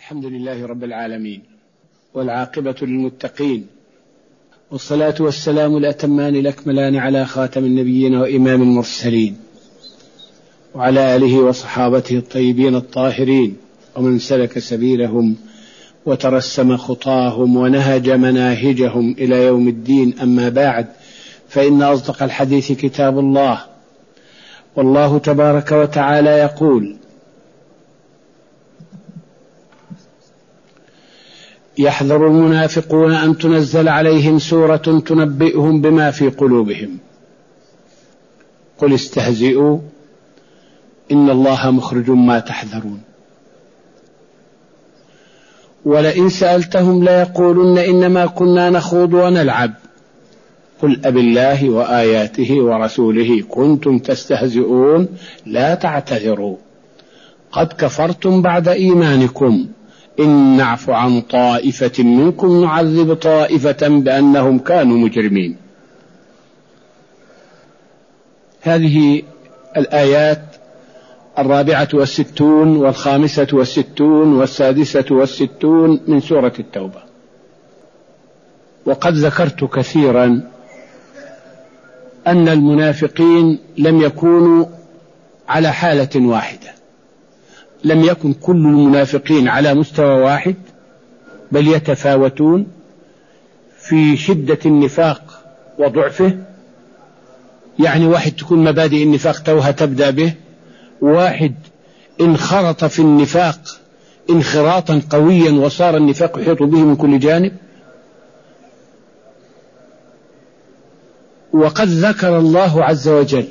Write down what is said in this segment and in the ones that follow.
الحمد لله رب العالمين، والعاقبة للمتقين، والصلاة والسلام الأتمان الأكملان على خاتم النبيين وإمام المرسلين، وعلى آله وصحابته الطيبين الطاهرين، ومن سلك سبيلهم وترسم خطاهم ونهج مناهجهم إلى يوم الدين. أما بعد، فإن أصدق الحديث كتاب الله، والله تبارك وتعالى يقول: يحذر المنافقون أن تنزل عليهم سورة تنبئهم بما في قلوبهم قل استهزئوا إن الله مخرج ما تحذرون. ولئن سألتهم ليقولن إنما كنا نخوض ونلعب قل أبالله وآياته ورسوله كنتم تستهزئون لا تعتذروا قد كفرتم بعد إيمانكم إن نعف عن طائفة منكم نعذب طائفة بأنهم كانوا مجرمين. هذه الآيات 64 والخامسة والسادسة والستون من سورة التوبة. وقد ذكرت كثيرا أن المنافقين لم يكونوا على حالة واحدة، لم يكن كل المنافقين على مستوى واحد، بل يتفاوتون في شدة النفاق وضعفه. يعني واحد تكون مبادئ النفاق توها تبدأ به، واحد انخرط في النفاق انخراطا قويا وصار النفاق يحيط به من كل جانب. وقد ذكر الله عز وجل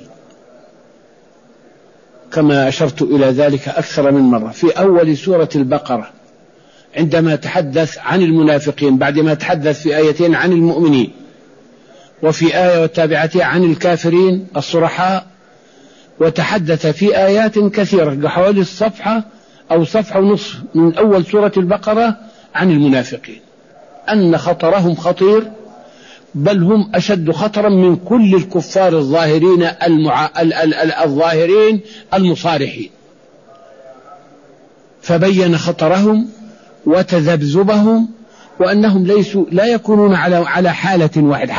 كما أشرت إلى ذلك أكثر من مرة في أول سورة البقرة عندما تحدث عن المنافقين، بعدما تحدث في آيتين عن المؤمنين، وفي آية وتابعتها عن الكافرين الصرحاء، وتحدث في آيات كثيرة حوالي الصفحة أو صفحة ونصف من أول سورة البقرة عن المنافقين، أن خطرهم خطير، بل هم أشد خطرا من كل الكفار الظاهرين الظاهرين المصارحين. فبين خطرهم وتذبذبهم، وأنهم لا يكونون على حالة واحدة.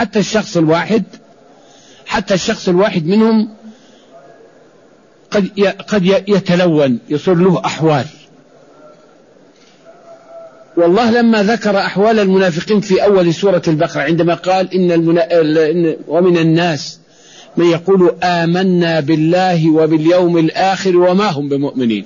حتى الشخص الواحد منهم قد يتلون، يصير له أحوال. والله لما ذكر أحوال المنافقين في أول سورة البقرة عندما قال ومن الناس من يقول آمنا بالله وباليوم الآخر وما هم بمؤمنين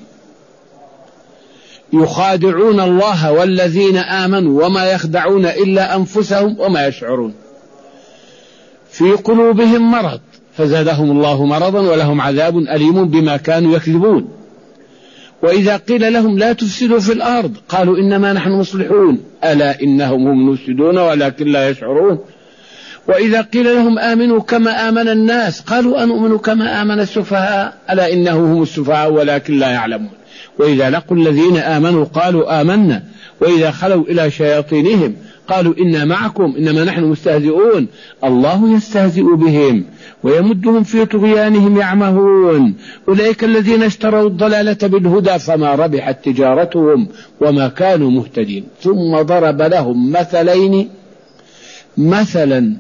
يخادعون الله والذين آمنوا وما يخدعون إلا أنفسهم وما يشعرون في قلوبهم مرض فزادهم الله مرضا ولهم عذاب أليم بما كانوا يكذبون. وإذا قيل لهم لا تفسدوا في الأرض قالوا إنما نحن مصلحون ألا إنهم هم المفسدون ولكن لا يشعرون. وإذا قيل لهم آمنوا كما آمن الناس قالوا أنؤمن كما آمن السفهاء ألا إنهم هم السفهاء ولكن لا يعلمون. وإذا لقوا الذين آمنوا قالوا آمنا وإذا خلوا إلى شياطينهم قالوا إنا معكم إنما نحن مستهزئون الله يستهزئ بهم ويمدهم في طغيانهم يعمهون أولئك الذين اشتروا الضلالة بالهدى فما ربحت تجارتهم وما كانوا مهتدين. ثم ضرب لهم مثلين، مثلا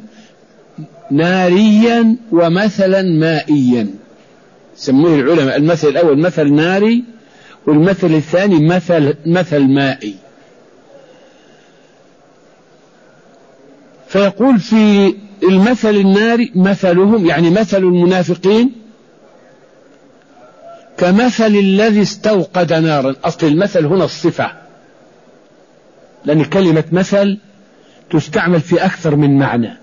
ناريا ومثلا مائيا. سموه العلماء المثل الأول مثل ناري، والمثل الثاني مثل مائي. فيقول في المثل الناري مثلهم، يعني مثل المنافقين كمثل الذي استوقد نارا. أصل المثل هنا الصفة، لأن كلمة مثل تستعمل في أكثر من معنى.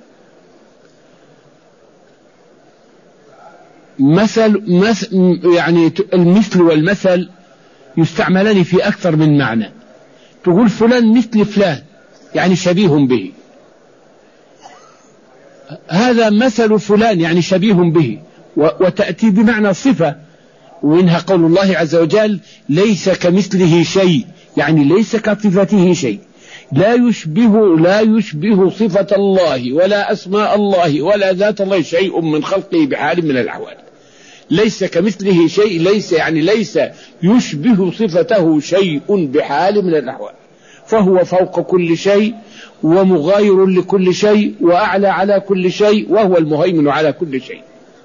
يعني المثل والمثل يستعملان في أكثر من معنى. تقول فلان مثل فلان يعني شبيه به، هذا مثل فلان يعني شبيه به، وتأتي بمعنى صفة. ومنها قول الله عز وجل ليس كمثله شيء، يعني ليس كصفته شيء، لا يشبه صفة الله ولا أسماء الله ولا ذات الله شيء من خلقه بحال من الأحوال. ليس كمثله شيء، ليس يشبه صفته شيء بحال من الأحوال، فهو فوق كل شيء ومغاير لكل شيء وأعلى على كل شيء وهو المهيمن على كل شيء،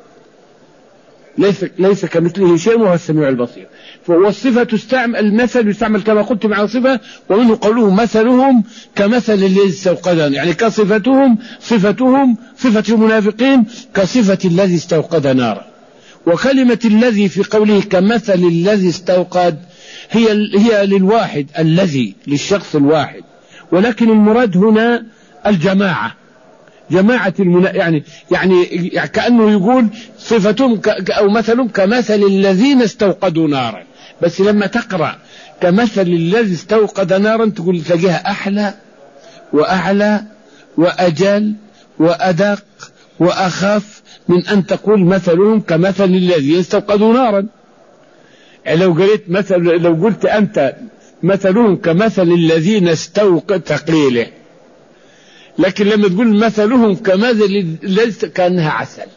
ليس كمثله شيء وهو السميع البصير. والصفة تستعمل، المثل يستعمل كما قلت مع صفة، ومنه قوله مثلهم كمثل الذي استوقد، يعني كصفتهم صفة المنافقين كصفة الذي استوقد نارا. وكلمة الذي في قوله كمثل الذي استوقد هي للواحد، الذي للشخص الواحد، ولكن المراد هنا الجماعة، جماعة يعني كأنه يقول صفتهم أو مثلهم كمثل الذين استوقدوا نارا، بس لما تقرأ كمثل الذي استوقد نارا تقول تلاقيها أحلى وأعلى وأجل وأدق وأخف من أن تقول مثلهم كمثل الذين استوقدوا نارا. يعني لو قلت أنت مثلهم كمثل الذين استوقد تقليله، لكن لما تقول مثلهم كمثل الذي كأنها عسل،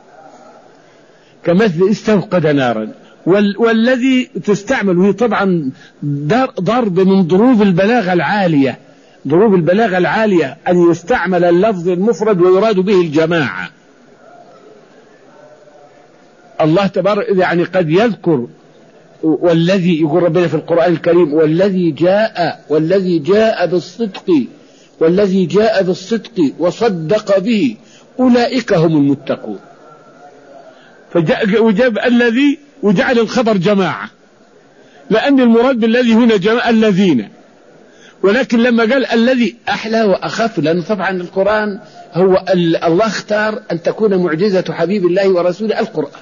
كمثل استوقد نارا. والذي تستعمل وهي طبعا ضرب من ضروب البلاغة العالية، ضروب البلاغة العالية أن يستعمل اللفظ المفرد ويراد به الجماعة. الله تبارك يعني قد يذكر والذي يقول ربنا في القرآن الكريم والذي جاء بالصدق وصدق به أولئك هم المتقون، وجاب الذي وجعل الخبر جماعة، لأن المراد بالذي هنا جماعة الذين. ولكن لما قال الذي أحلى وأخف، لأن طبعا القرآن هو الله اختار أن تكون معجزة حبيب الله ورسوله القرآن،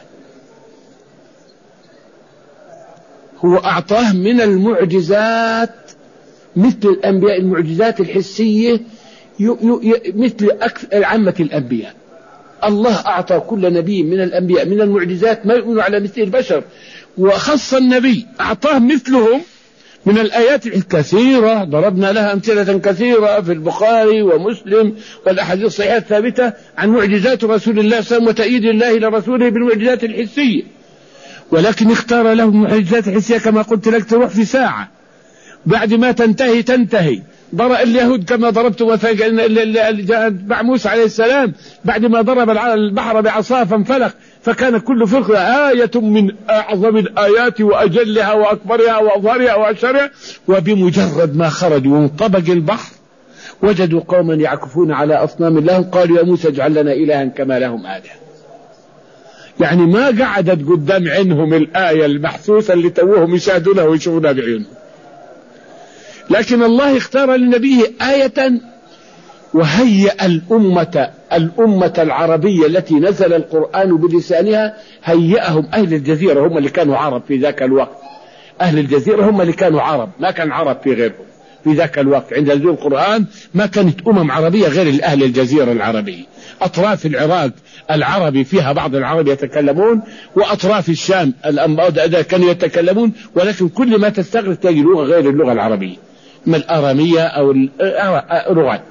هو أعطاه من المعجزات مثل الأنبياء المعجزات الحسية مثل عامة الأنبياء. الله أعطى كل نبي من الأنبياء من المعجزات ما يؤمن على مثل البشر، وخص النبي أعطاه مثلهم من الآيات الكثيرة، ضربنا لها أمثلة كثيرة في البخاري ومسلم والأحاديث الصحيحة الثابتة عن معجزات رسول الله صلى الله عليه وسلم وتأييد الله لرسوله بالمعجزات الحسية. ولكن اختار له المعجزات الحسية كما قلت لك تروح في ساعة، بعد ما تنتهي ضرب اليهود كما ضربت مثلا مع موسى عليه السلام، بعد ما ضرب البحر بعصاه فانفلق فكان كل فرقة آية من أعظم الآيات وأجلها وأكبرها وأظهرها وأشهرها، وبمجرد ما خرجوا من طبق البحر وجدوا قوما يعكفون على أصنام لهم، قالوا يا موسى اجعل لنا إلها كما لهم آلهة. يعني ما قعدت قدام عينهم الآية المحسوسة اللي توهم يشاهدونها ويشوفونها بعيونهم، لكن الله اختار لنبيه آية وهيأ الأمة العربية التي نزل القرآن بلسانها، هيأهم أهل الجزيرة، هم اللي كانوا عرب في ذاك الوقت، أهل الجزيرة هم اللي كانوا عرب، ما كان عرب في غيرهم في ذاك الوقت. عند نزول القرآن ما كانت عربية غير أهل الجزيرة العربية، أطراف العراق العربي فيها بعض العرب يتكلمون، وأطراف الشام كانوا يتكلمون، ولكن كل ما تستغرق تجد لغة غير اللغة العربية، من الآرامية أو اللغات.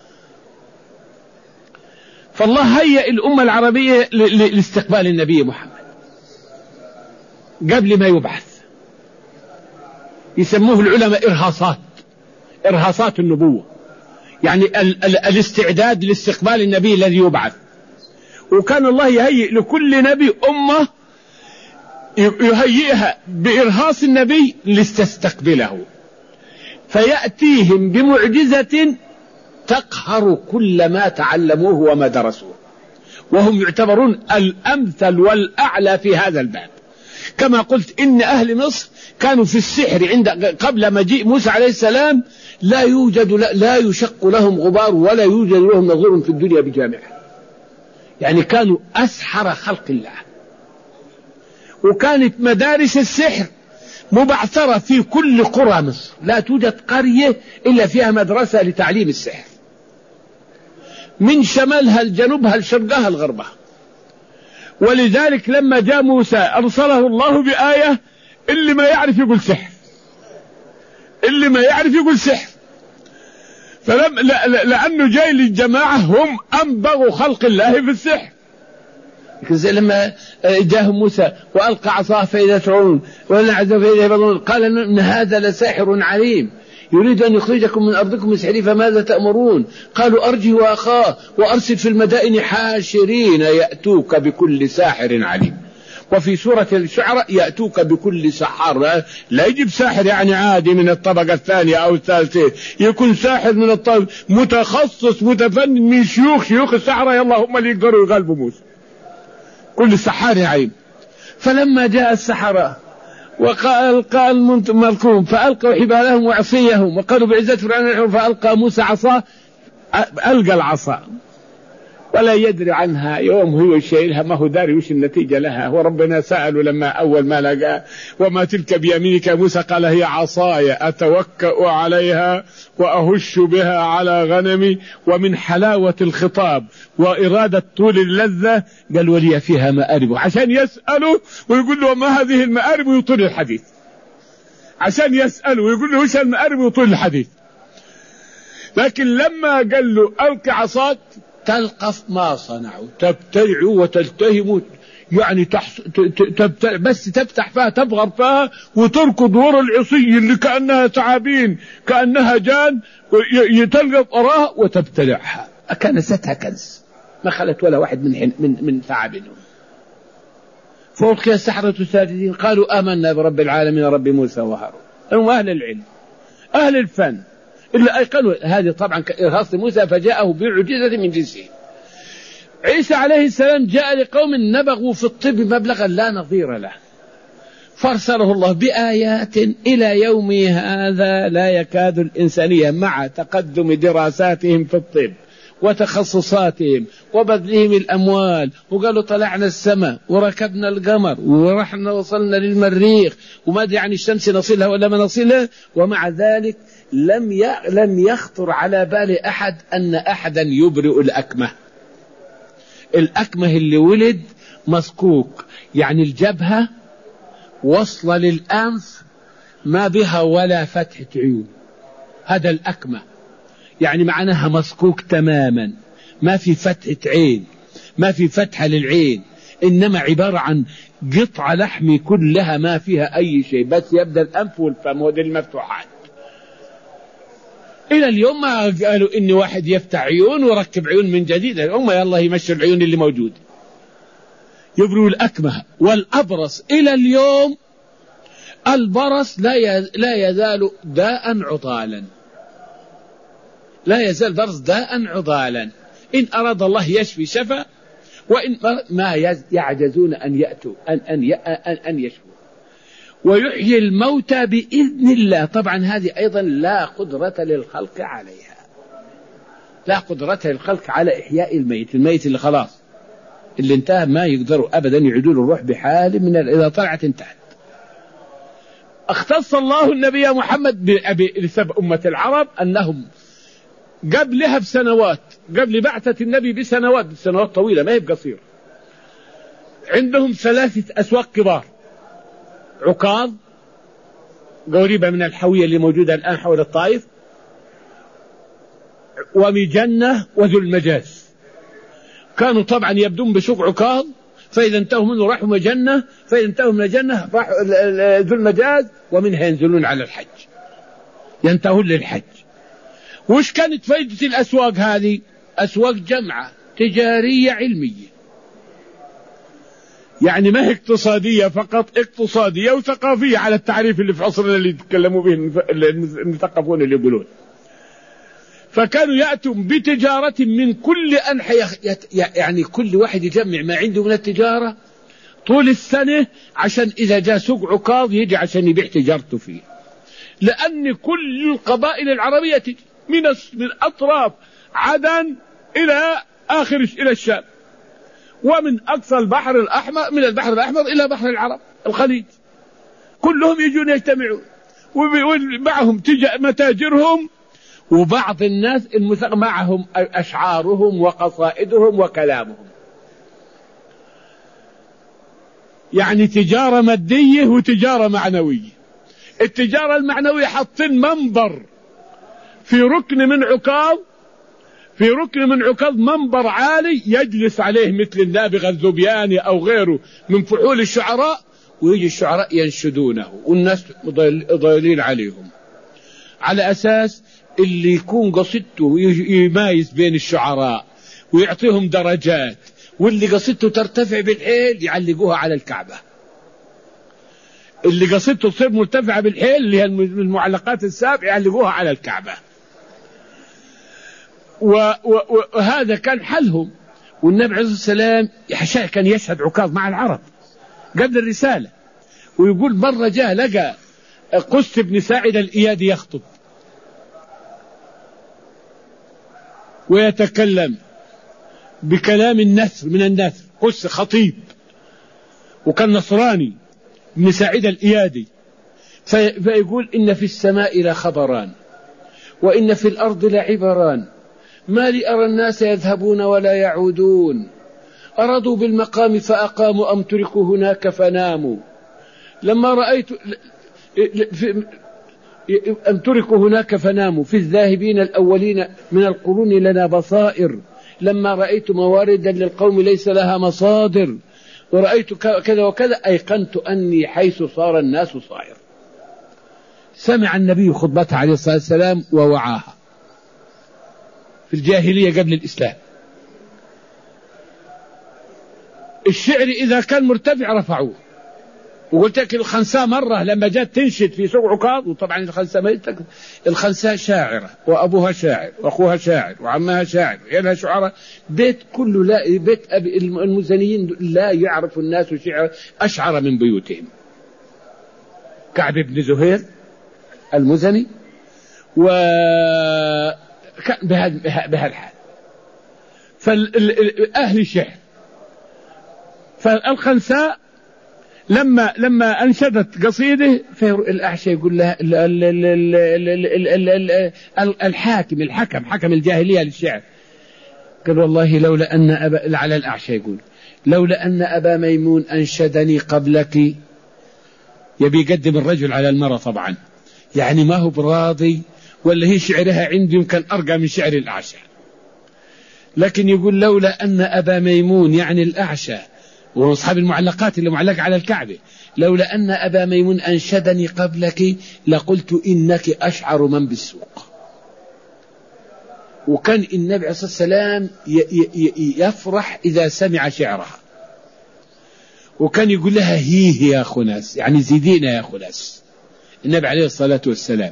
فالله هيأ الأمة العربية لاستقبال النبي محمد قبل ما يبعث، يسموه العلماء إرهاصات النبوة، يعني الاستعداد لاستقبال النبي الذي يبعث. وكان الله يهيئ لكل نبي أمة يهيئها بإرهاص النبي لتستقبله، فيأتيهم بمعجزة تقهر كل ما تعلموه وما درسوه، وهم يعتبرون الأمثل والأعلى في هذا الباب. كما قلت إن أهل مصر كانوا في السحر قبل مجيء موسى عليه السلام لا يشق لهم غبار ولا يوجد لهم نظير في الدنيا بجامعة، يعني كانوا أسحر خلق الله. وكانت مدارس السحر مبعثرة في كل قرى مصر، لا توجد قرية إلا فيها مدرسة لتعليم السحر، من شمالها لجنوبها لشرقها لغربها. ولذلك لما جاء موسى أرسله الله بآية، اللي ما يعرف يقول سحر، لأنه جاي للجماعة هم أنبغوا خلق الله في السحر، زي لما جاءهم موسى وألقى عصاه فإذا ترون ولنعز فإذا يبضون قال إن هذا لساحر عليم يريد أن يخرجكم من أرضكم بسحره فماذا تأمرون؟ قالوا أرجه وأخاه وأرسل في المدائن حاشرين يأتوك بكل ساحر عليم. وفي سورة الشعراء يأتوك بكل سحار، لا يجيب ساحر يعني عادي من الطبقة الثانية أو الثالثة، يكون ساحر من الطبقة متخصص متفنن من شيوخ السحرة يلا هم اللي يقدروا يغلبوا موسى. كل سحار عليم. فلما جاء السحرة وقال الملكون فألقوا حبالهم وعصيهم وقالوا بعزة فرعون فألقى موسى عصاه، ألقى العصا ولا يدري عنها يوم هو شايلها ما هو داري وش النتيجة لها. وربنا سأله لما أول ما لقى وما تلك بيمينك موسى قال هي عصاي أتوكأ عليها وأهش بها على غنمي. ومن حلاوة الخطاب وإرادة طول اللذة قال ولي فيها مآرب، عشان يسأله ويقول له ما هذه المآرب ويطول الحديث، عشان يسأله ويقول له وش المآرب ويطول الحديث. لكن لما قال له ألقي عصاك تلقف ما صنعوا تبتلع وتلتهم يعني بس تفتح فيها تبغر فيها وتركض ورا العصي اللي كأنها تعابين كأنها جان يتلقف وراها وتبتلعها. أكنستها كنز ما خلت ولا واحد من ثعابهم. فألقي السحرة ساجدين قالوا آمنا برب العالمين رب موسى وهارون. هم أهل العلم أهل الفن إلا أيقنوا هذه طبعا خاص موسى فجاءه بعجزة من جنسه. عيسى عليه السلام جاء لقوم نبغوا في الطب مبلغا لا نظير له فارسله الله بآيات إلى يوم هذا لا يكاد الإنسانية مع تقدم دراساتهم في الطب وتخصصاتهم وبذلهم الأموال وقالوا طلعنا السماء وركبنا القمر ورحنا وصلنا للمريخ وما أدري عن الشمس نصلها ولا ما نصلها، ومع ذلك لم يخطر على بال أحد أن أحدا يبرئ الأكمه اللي ولد مصكوك يعني الجبهة وصل للأنف ما بها ولا فتحة عيون، هذا الأكمه يعني معناها مصكوك تماما ما في فتحة عين ما في فتحة للعين، إنما عبارة عن قطعة لحم كلها ما فيها أي شيء بس يبدأ الأنف والفم ودي المفتوحات. إلى اليوم ما قالوا إن واحد يفتح عيون وركب عيون من جديد، هم يلا يمشوا العيون اللي موجود يبروا الأكمه. والأبرص إلى اليوم البرص لا يزال داء عضالا، لا يزال برص داء عضالا، إن أراد الله يشفي شفى وإن ما يعجزون أن يأتوا أن يشفوا. ويحيي الموتى بإذن الله، طبعا هذه أيضا لا قدرة للخلق عليها، لا قدرة للخلق على إحياء الميت اللي خلاص اللي انتهى ما يقدروا أبدا يعيدوا له الروح بحال من إذا طلعت انتهت. اختص الله النبي محمد لسبب أمة العرب أنهم قبلها بسنوات قبل بعثة النبي بسنوات طويلة ما هي بقصيرة عندهم 3 أسواق كبار، عكاظ قريبة من الحوية اللي موجودة الآن حول الطائف، ومجنة وذو المجاز. كانوا طبعا يبدون بسوق عكاظ فإذا انتهوا منه راحوا مجنة، فإذا انتهوا من الجنة راحوا ذو المجاز، ومنها ينزلون على الحج ينتهون للحج. وش كانت فائدة الأسواق هذه؟ أسواق جمعة تجارية علمية، يعني ما هي اقتصادية فقط، اقتصادية وثقافية على التعريف اللي في عصرنا اللي يتكلموا به المثقفون اللي يقولون. فكانوا يأتون بتجارة من كل أنحاء، يعني كل واحد يجمع ما عنده من التجارة طول السنة عشان إذا جاء سوق عكاظ يجي عشان يبيع تجارته فيه، لأن كل القبائل العربية تجي من أطراف عدن إلى الشام، ومن أقصى البحر الأحمر، من البحر الأحمر إلى بحر العرب الخليج، كلهم يجون يجتمعون ومعهم متاجرهم، وبعض الناس معهم أشعارهم وقصائدهم وكلامهم، يعني تجارة مادية وتجارة معنوية. التجارة المعنوية حاطين منبر في ركن من عكاظ في ركن من عكاظ منبر عالي يجلس عليه مثل النابغة الذبياني أو غيره من فحول الشعراء، ويجي الشعراء ينشدونه والناس ضايلين عليهم، على أساس اللي يكون قصيدته يمايز بين الشعراء ويعطيهم درجات، واللي قصيدته ترتفع بالحيل يعلقوها على الكعبة، اللي قصيدته تصير مرتفعة بالحيل اللي هي المعلقات السابع يعلقوها على الكعبة. وهذا كان حلهم. والنبي عليه الصلاة والسلام كان يشهد عكاظ مع العرب قبل الرسالة، ويقول مرة جاء لقى قس بن ساعدة الإيادي يخطب ويتكلم بكلام النثر من النثر، قس خطيب وكان نصراني بن ساعدة الإيادي، فيقول إن في السماء لخبران وإن في الأرض لعبران، ما لي أرى الناس يذهبون ولا يعودون، أرادوا بالمقام فأقاموا أم تركوا هناك فناموا، لما رأيت أم تركوا هناك فناموا، في الذاهبين الأولين من القرون لنا بصائر، لما رأيت مواردا للقوم ليس لها مصادر، ورأيت كذا وكذا، أيقنت أني حيث صار الناس صائر. سمع النبي خطبتها عليه الصلاة والسلام ووعاها في الجاهلية قبل الإسلام. الشعر إذا كان مرتفع رفعوه. وقلت لك الخنساء مرة لما جات تنشد في سوق عكاظ، وطبعا الخنساء شاعرة وأبوها شاعر وأخوها شاعر وعمها شاعر ويلها شعراء، بيت كله لا بيت المزنيين لا يعرف الناس شعر أشعر من بيوتهم. كعب بن زهير المزني وكان بهالحال، فأهل الشعر. فالخنساء لما أنشدت قصيدة، الأعشى يقول لها حكم الجاهلية للشعر، قال والله لولا أن على الأعشى يقول لولا أن أبا ميمون أنشدني قبلك. يبي يقدم الرجل على المرأة طبعا، يعني ما هو براضي، ولا هي شعرها عندي يمكن أرقى من شعر الأعشى، لكن يقول لولا أن أبا ميمون يعني الأعشى وهو أصحاب المعلقات اللي معلقة على الكعبة، لولا أن أبا ميمون أنشدني قبلك لقلت إنك أشعر من بالسوق. وكان النبي عليه الصلاة والسلام يفرح إذا سمع شعرها، وكان يقول لها هي يا خناس، يعني زيدينا يا خناس. النبي عليه الصلاة والسلام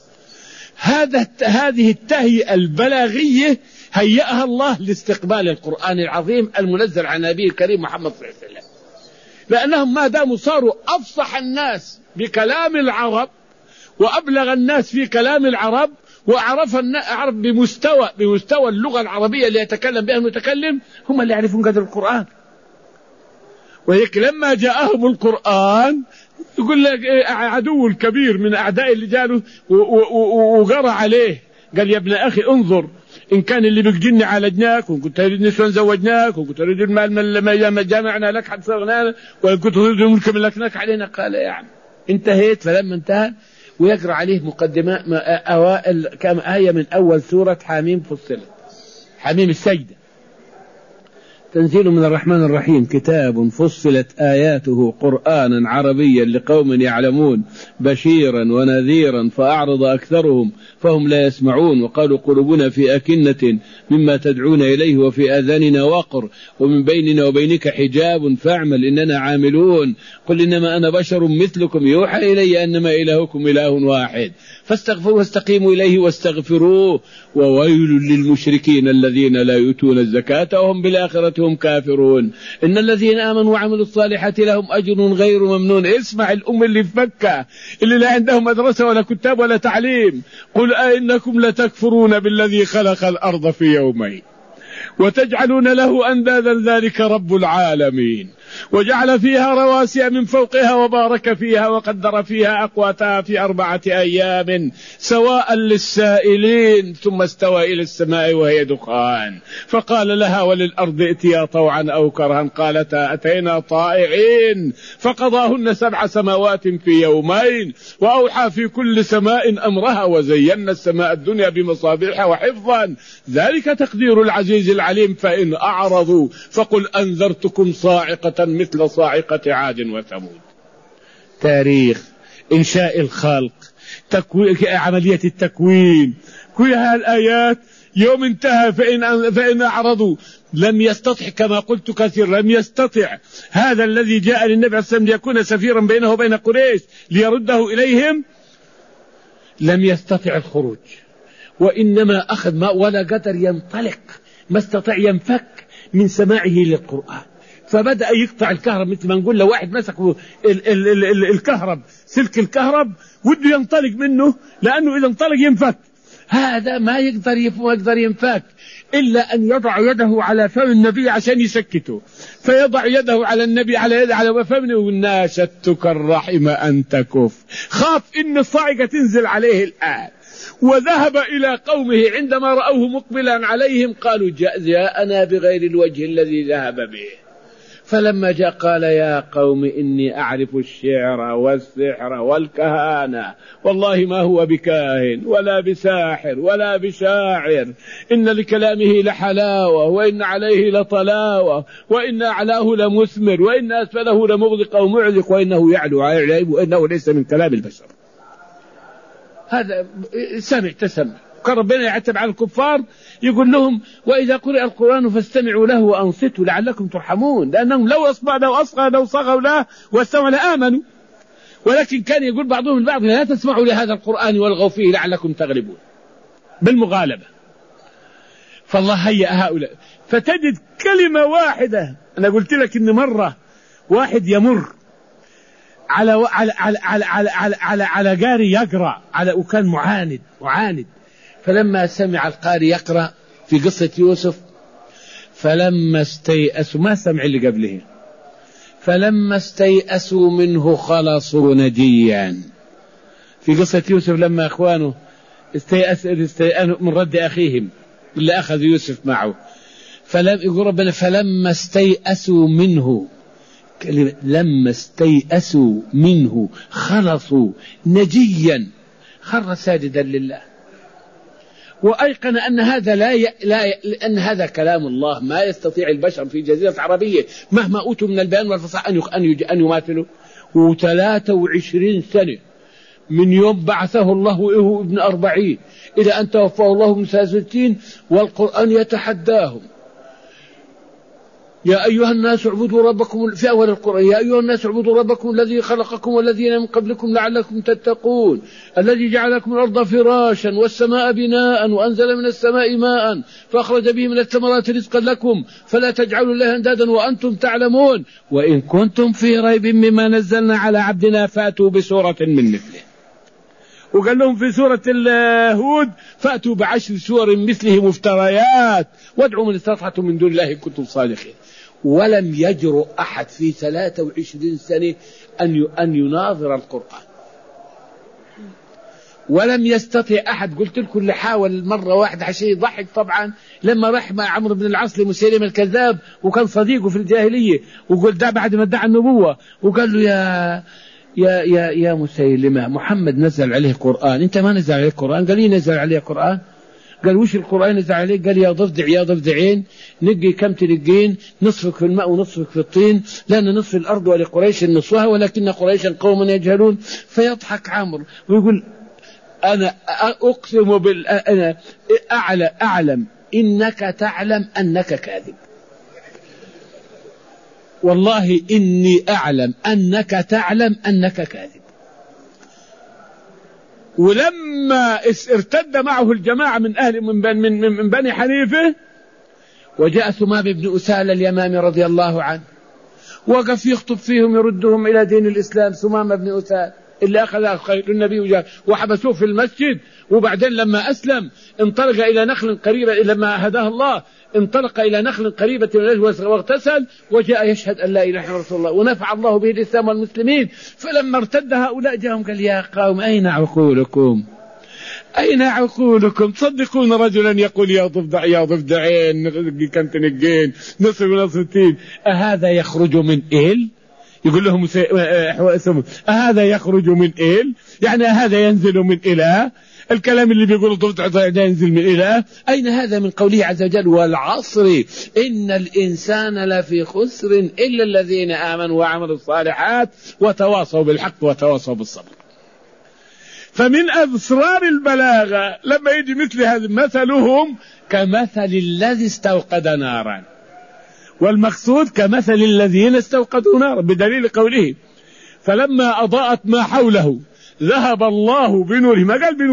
هذه التهيئة البلاغية هيأها الله لاستقبال القرآن العظيم المنزل على النبي الكريم محمد صلى الله عليه وسلم، لأنهم ما داموا صاروا أفصح الناس بكلام العرب وأبلغ الناس في كلام العرب، وأعرف العرب بمستوى اللغة العربية اللي يتكلم بها المتكلم، هم اللي يعرفون قدر القرآن. وهيك لما جاءهم القرآن يقول لك عدو الكبير من أعداء اللي جاله وقرأ عليه، قال يا ابن أخي انظر، إن كان اللي بيجني عالجناك، وإن كنت تريد نسوان زوجناك، وإن كنت تريد المال ما جامعنا لك حد صغنانا، وإن كنت تريد الملك ملكناك علينا. قال يا عم انتهيت. فلما انتهى ويقرأ عليه مقدمة أوائل كم آية من أول سورة حميم فصلت، حميم السجدة. تنزيل من الرحمن الرحيم، كتاب فصلت آياته قرآنا عربيا لقوم يعلمون بشيرا ونذيرا فأعرض أكثرهم فهم لا يسمعون، وقالوا قلوبنا في أكنة مما تدعون إليه وفي آذاننا وقر ومن بيننا وبينك حجاب فاعمل إننا عاملون، قل إنما أنا بشر مثلكم يوحى إلي أنما إلهكم إله واحد فاستغفروا واستقيموا إليه واستغفروه وويل للمشركين الذين لا يؤتون الزكاة وهم بالآخرة هم كافرون إن الذين آمنوا وعملوا الصالحات لهم أجر غير ممنون. اسمع الأم اللي في مكة اللي لا عندهم مدرسة ولا كتاب ولا تعليم، قل أئنكم لتكفرون بالذي خلق الأرض في يومين وتجعلون له أندادا ذلك رب العالمين. وجعل فيها رواسي من فوقها وبارك فيها وقدر فيها أقواتها في 4 أيام سواء للسائلين ثم استوى إلى السماء وهي دخان فقال لها وللأرض ائتيا طوعا أو كرها قالتا أتينا طائعين فقضاهن 7 سماوات في يومين وأوحى في كل سماء أمرها وزينا السماء الدنيا بمصابيح وحفظا ذلك تقدير العزيز العليم فإن أعرضوا فقل أنذرتكم صاعقة مثل صاعقة عاد وثمود. تاريخ إنشاء الخلق عملية التكوين كل هالآيات يوم انتهى فإن أعرضوا لم يستطع كما قلت كثير لم يستطع هذا الذي جاء للنبي عليه الصلاة والسلام ليكون سفيرا بينه وبين قريش ليرده إليهم لم يستطع الخروج وإنما أخذ ما ولا قدر ينطلق ما استطاع ينفك من سماعه للقرآن فبدأ يقطع الكهرب مثل ما نقول لو واحد مسك الكهرب سلك الكهرب وده ينطلق منه لأنه إذا انطلق ينفك هذا ما يقدر ينفك إلا أن يضع يده على فم النبي عشان يسكته فيضع يده على النبي على فمه وناشدتك الرحم أن تكف خاف إن الصاعقة تنزل عليه الآن وذهب إلى قومه عندما رأوه مقبلا عليهم قالوا جاءنا بغير الوجه الذي ذهب به فلما جاء قال يا قوم إني أعرف الشعر والسحر والكهانة والله ما هو بكاهن ولا بساحر ولا بشاعر إن لكلامه لحلاوة وإن عليه لطلاوة وإن أعلاه لمثمر وإن أسفله لمغدق أو معذق وإنه يعلو عيب وإنه ليس من كلام البشر. هذا تسمع كان ربنا يعتب على الكفار يقول لهم وإذا قرئ القرآن فاستمعوا له وأنصتوا لعلكم ترحمون لأنهم لو صغوا له واستمعوا لآمنوا ولكن كان يقول بعضهم البعض لا تسمعوا لهذا القرآن والغوا فيه لعلكم تغلبون بالمغالبة. فالله هيأ هؤلاء فتجد كلمة واحدة. أنا قلت لك إن مرة واحد يمر على قاري يقرأ وكان معاند فلما سمع القاري يقرأ في قصة يوسف فلما استيأسوا ما سمع اللي قبله فلما استيأسوا منه خلصوا نجيا في قصة يوسف لما أخوانه استيأسوا من رد أخيهم اللي أخذ يوسف معه يقول ربنا فلما استيأسوا منه لما استيأسوا منه خلصوا نجيا خر ساجدا لله وأيقن أن هذا لأن هذا كلام الله ما يستطيع البشر في جزيرة عربية مهما أوتوا من البيان والفصاحة أن يماثلوا 23 سنة من يوم بعثه الله ابن 40 إلى أن توفاه الله ابن 63 والقرآن يتحداهم يا أيها الناس اعبدوا ربكم في أول القرآن يا أيها الناس اعبدوا ربكم الذي خلقكم والذين من قبلكم لعلكم تتقون الذي جعل لكم الأرض فراشا والسماء بناء وأنزل من السماء ماء فأخرج به من الثمرات رزقا لكم فلا تجعلوا الله أندادا وأنتم تعلمون وإن كنتم في ريب مما نزلنا على عبدنا فأتوا بسورة من مثله. وقال لهم في سورة هود فأتوا ب10 سور مثله مفتريات وادعوا من استطعتم من دون الله إن كنتم صادقين. ولم يجرؤ أحد في 23 سنة أن يناظر القرآن ولم يستطع أحد. قلت لكم اللي حاول مرة واحدة شيء يضحك طبعا لما راح مع عمرو بن العاص لمسيلمة الكذاب وكان صديقه في الجاهلية وقال ده بعد ما ادعى النبوة وقال له يا مسيلمة محمد نزل عليه قرآن أنت ما نزل عليه قرآن؟ قال لي نزل عليه قرآن. قال وش القرآن نزل عليه؟ قال يا ضفدعين نقي كم تنقين نصفك في الماء ونصفك في الطين لأن نصف الأرض ولقريش نصفها ولكن قريشا قوم يجهلون. فيضحك عمرو ويقول أنا أقسم أنا أعلم إنك تعلم أنك كاذب والله إني أعلم أنك تعلم أنك كاذب. ولما ارتد معه الجماعة من بني حنيفة وجاء ثمام بن أسال اليمامي رضي الله عنه وقف يخطب فيهم يردهم إلى دين الإسلام. ثمام بن أسال اللي أخذ خير النبي وجاء وحبسوه في المسجد، وبعدين لما أسلم انطلق إلى نخل قريبة، لما هداه الله انطلق إلى نخل قريبة واغتسل وجاء يشهد أن لا إله إلا رسول الله، ونفع الله به الإسلام والمسلمين. فلما ارتد هؤلاء جاءهم قال يا قوم أين عقولكم؟ أين عقولكم؟ تصدقون رجلا يقول يا ضفدع يا ضفدعين كنت نقين نصف ونصفتين، أهذا يخرج من إيل؟ يقول لهم أهذا يخرج من إيل؟ يعني هذا ينزل من إله؟ الكلام اللي بيقول ضفدع ينزل من إله؟ أين هذا من قوله عز وجل والعصر إن الإنسان لفي خسر إلا الذين آمنوا وعملوا الصالحات وتواصوا بالحق وتواصوا بالصبر. فمن أسرار البلاغة لما يجي مثل هذا مثلهم كمثل الذي استوقد نارا، والمقصود كمثل الذين استوقدوا نارا بدليل قوله فلما أضاءت ما حوله ذهب الله بنوره. ما قال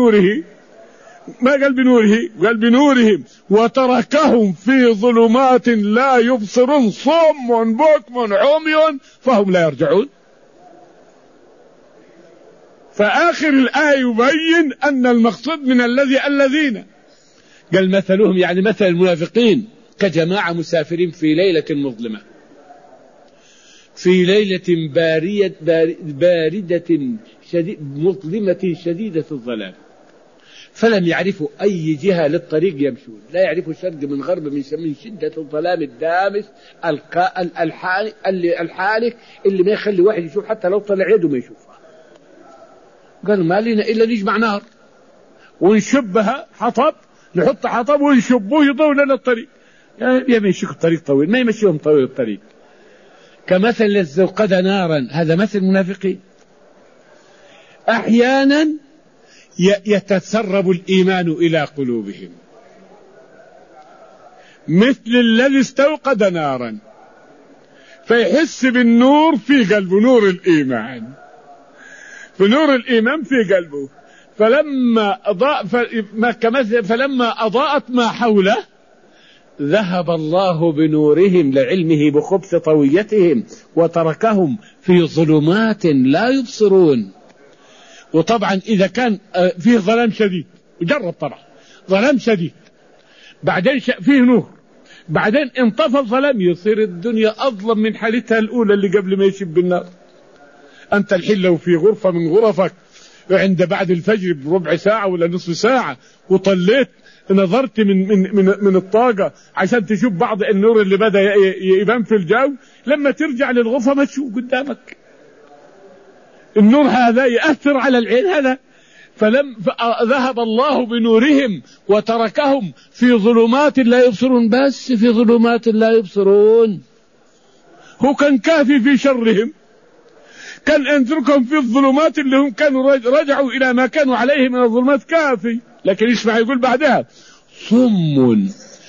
بنوره قال بنورهم وتركهم في ظلمات لا يبصرون صم بكم عمي فهم لا يرجعون. فآخر الآية يبين أن المقصود من الذين قال مثلهم يعني مثل المنافقين كجماعة مسافرين في ليلة مظلمة، في ليلة باردة مظلمة شديدة الظلام، فلم يعرفوا أي جهة للطريق يمشون، لا يعرفوا شرق من غرب من شدة الظلام الدامس الحالك اللي ما يخلي واحد يشوف، حتى لو طلع يده ما يشوفها. قالوا ما لنا إلا نجمع نار ونشبها حطب، نحط حطب ونشبوه يضوي لنا الطريق. يا يمشيك الطريق طويل، ما يمشيهم طويل الطريق. كمثل الذي استوقد نارا، هذا مثل المنافقين. أحيانا يتسرب الإيمان إلى قلوبهم مثل الذي استوقد نارا فيحس بالنور في قلبه، نور الإيمان، فنور الإيمان في قلبه. فلما أضاءت ما حوله ذهب الله بنورهم لعلمه بخبث طويتهم وتركهم في ظلمات لا يبصرون. وطبعا إذا كان فيه ظلام شديد، جرب طبعا ظلام شديد بعدين فيه نور بعدين انطفى الظلام، يصير الدنيا أظلم من حالتها الأولى اللي قبل ما يشب بالنار. أنت الحين لو في غرفة من غرفك عند بعد الفجر بربع ساعة ولا نصف ساعة وطليت نظرت من الطاقة عشان تشوف بعض النور اللي بدأ يبان في الجو، لما ترجع للغرفة ما تشوف قدامك النور هذا، يأثر على العين هذا. ذهب الله بنورهم وتركهم في ظلمات لا يبصرون. بس في ظلمات لا يبصرون، هو كان كافي في شرهم، كان أنذركم في الظلمات اللي هم كانوا رجعوا إلى ما كانوا عليه من الظلمات كافي. لكن اسمع يقول بعدها صم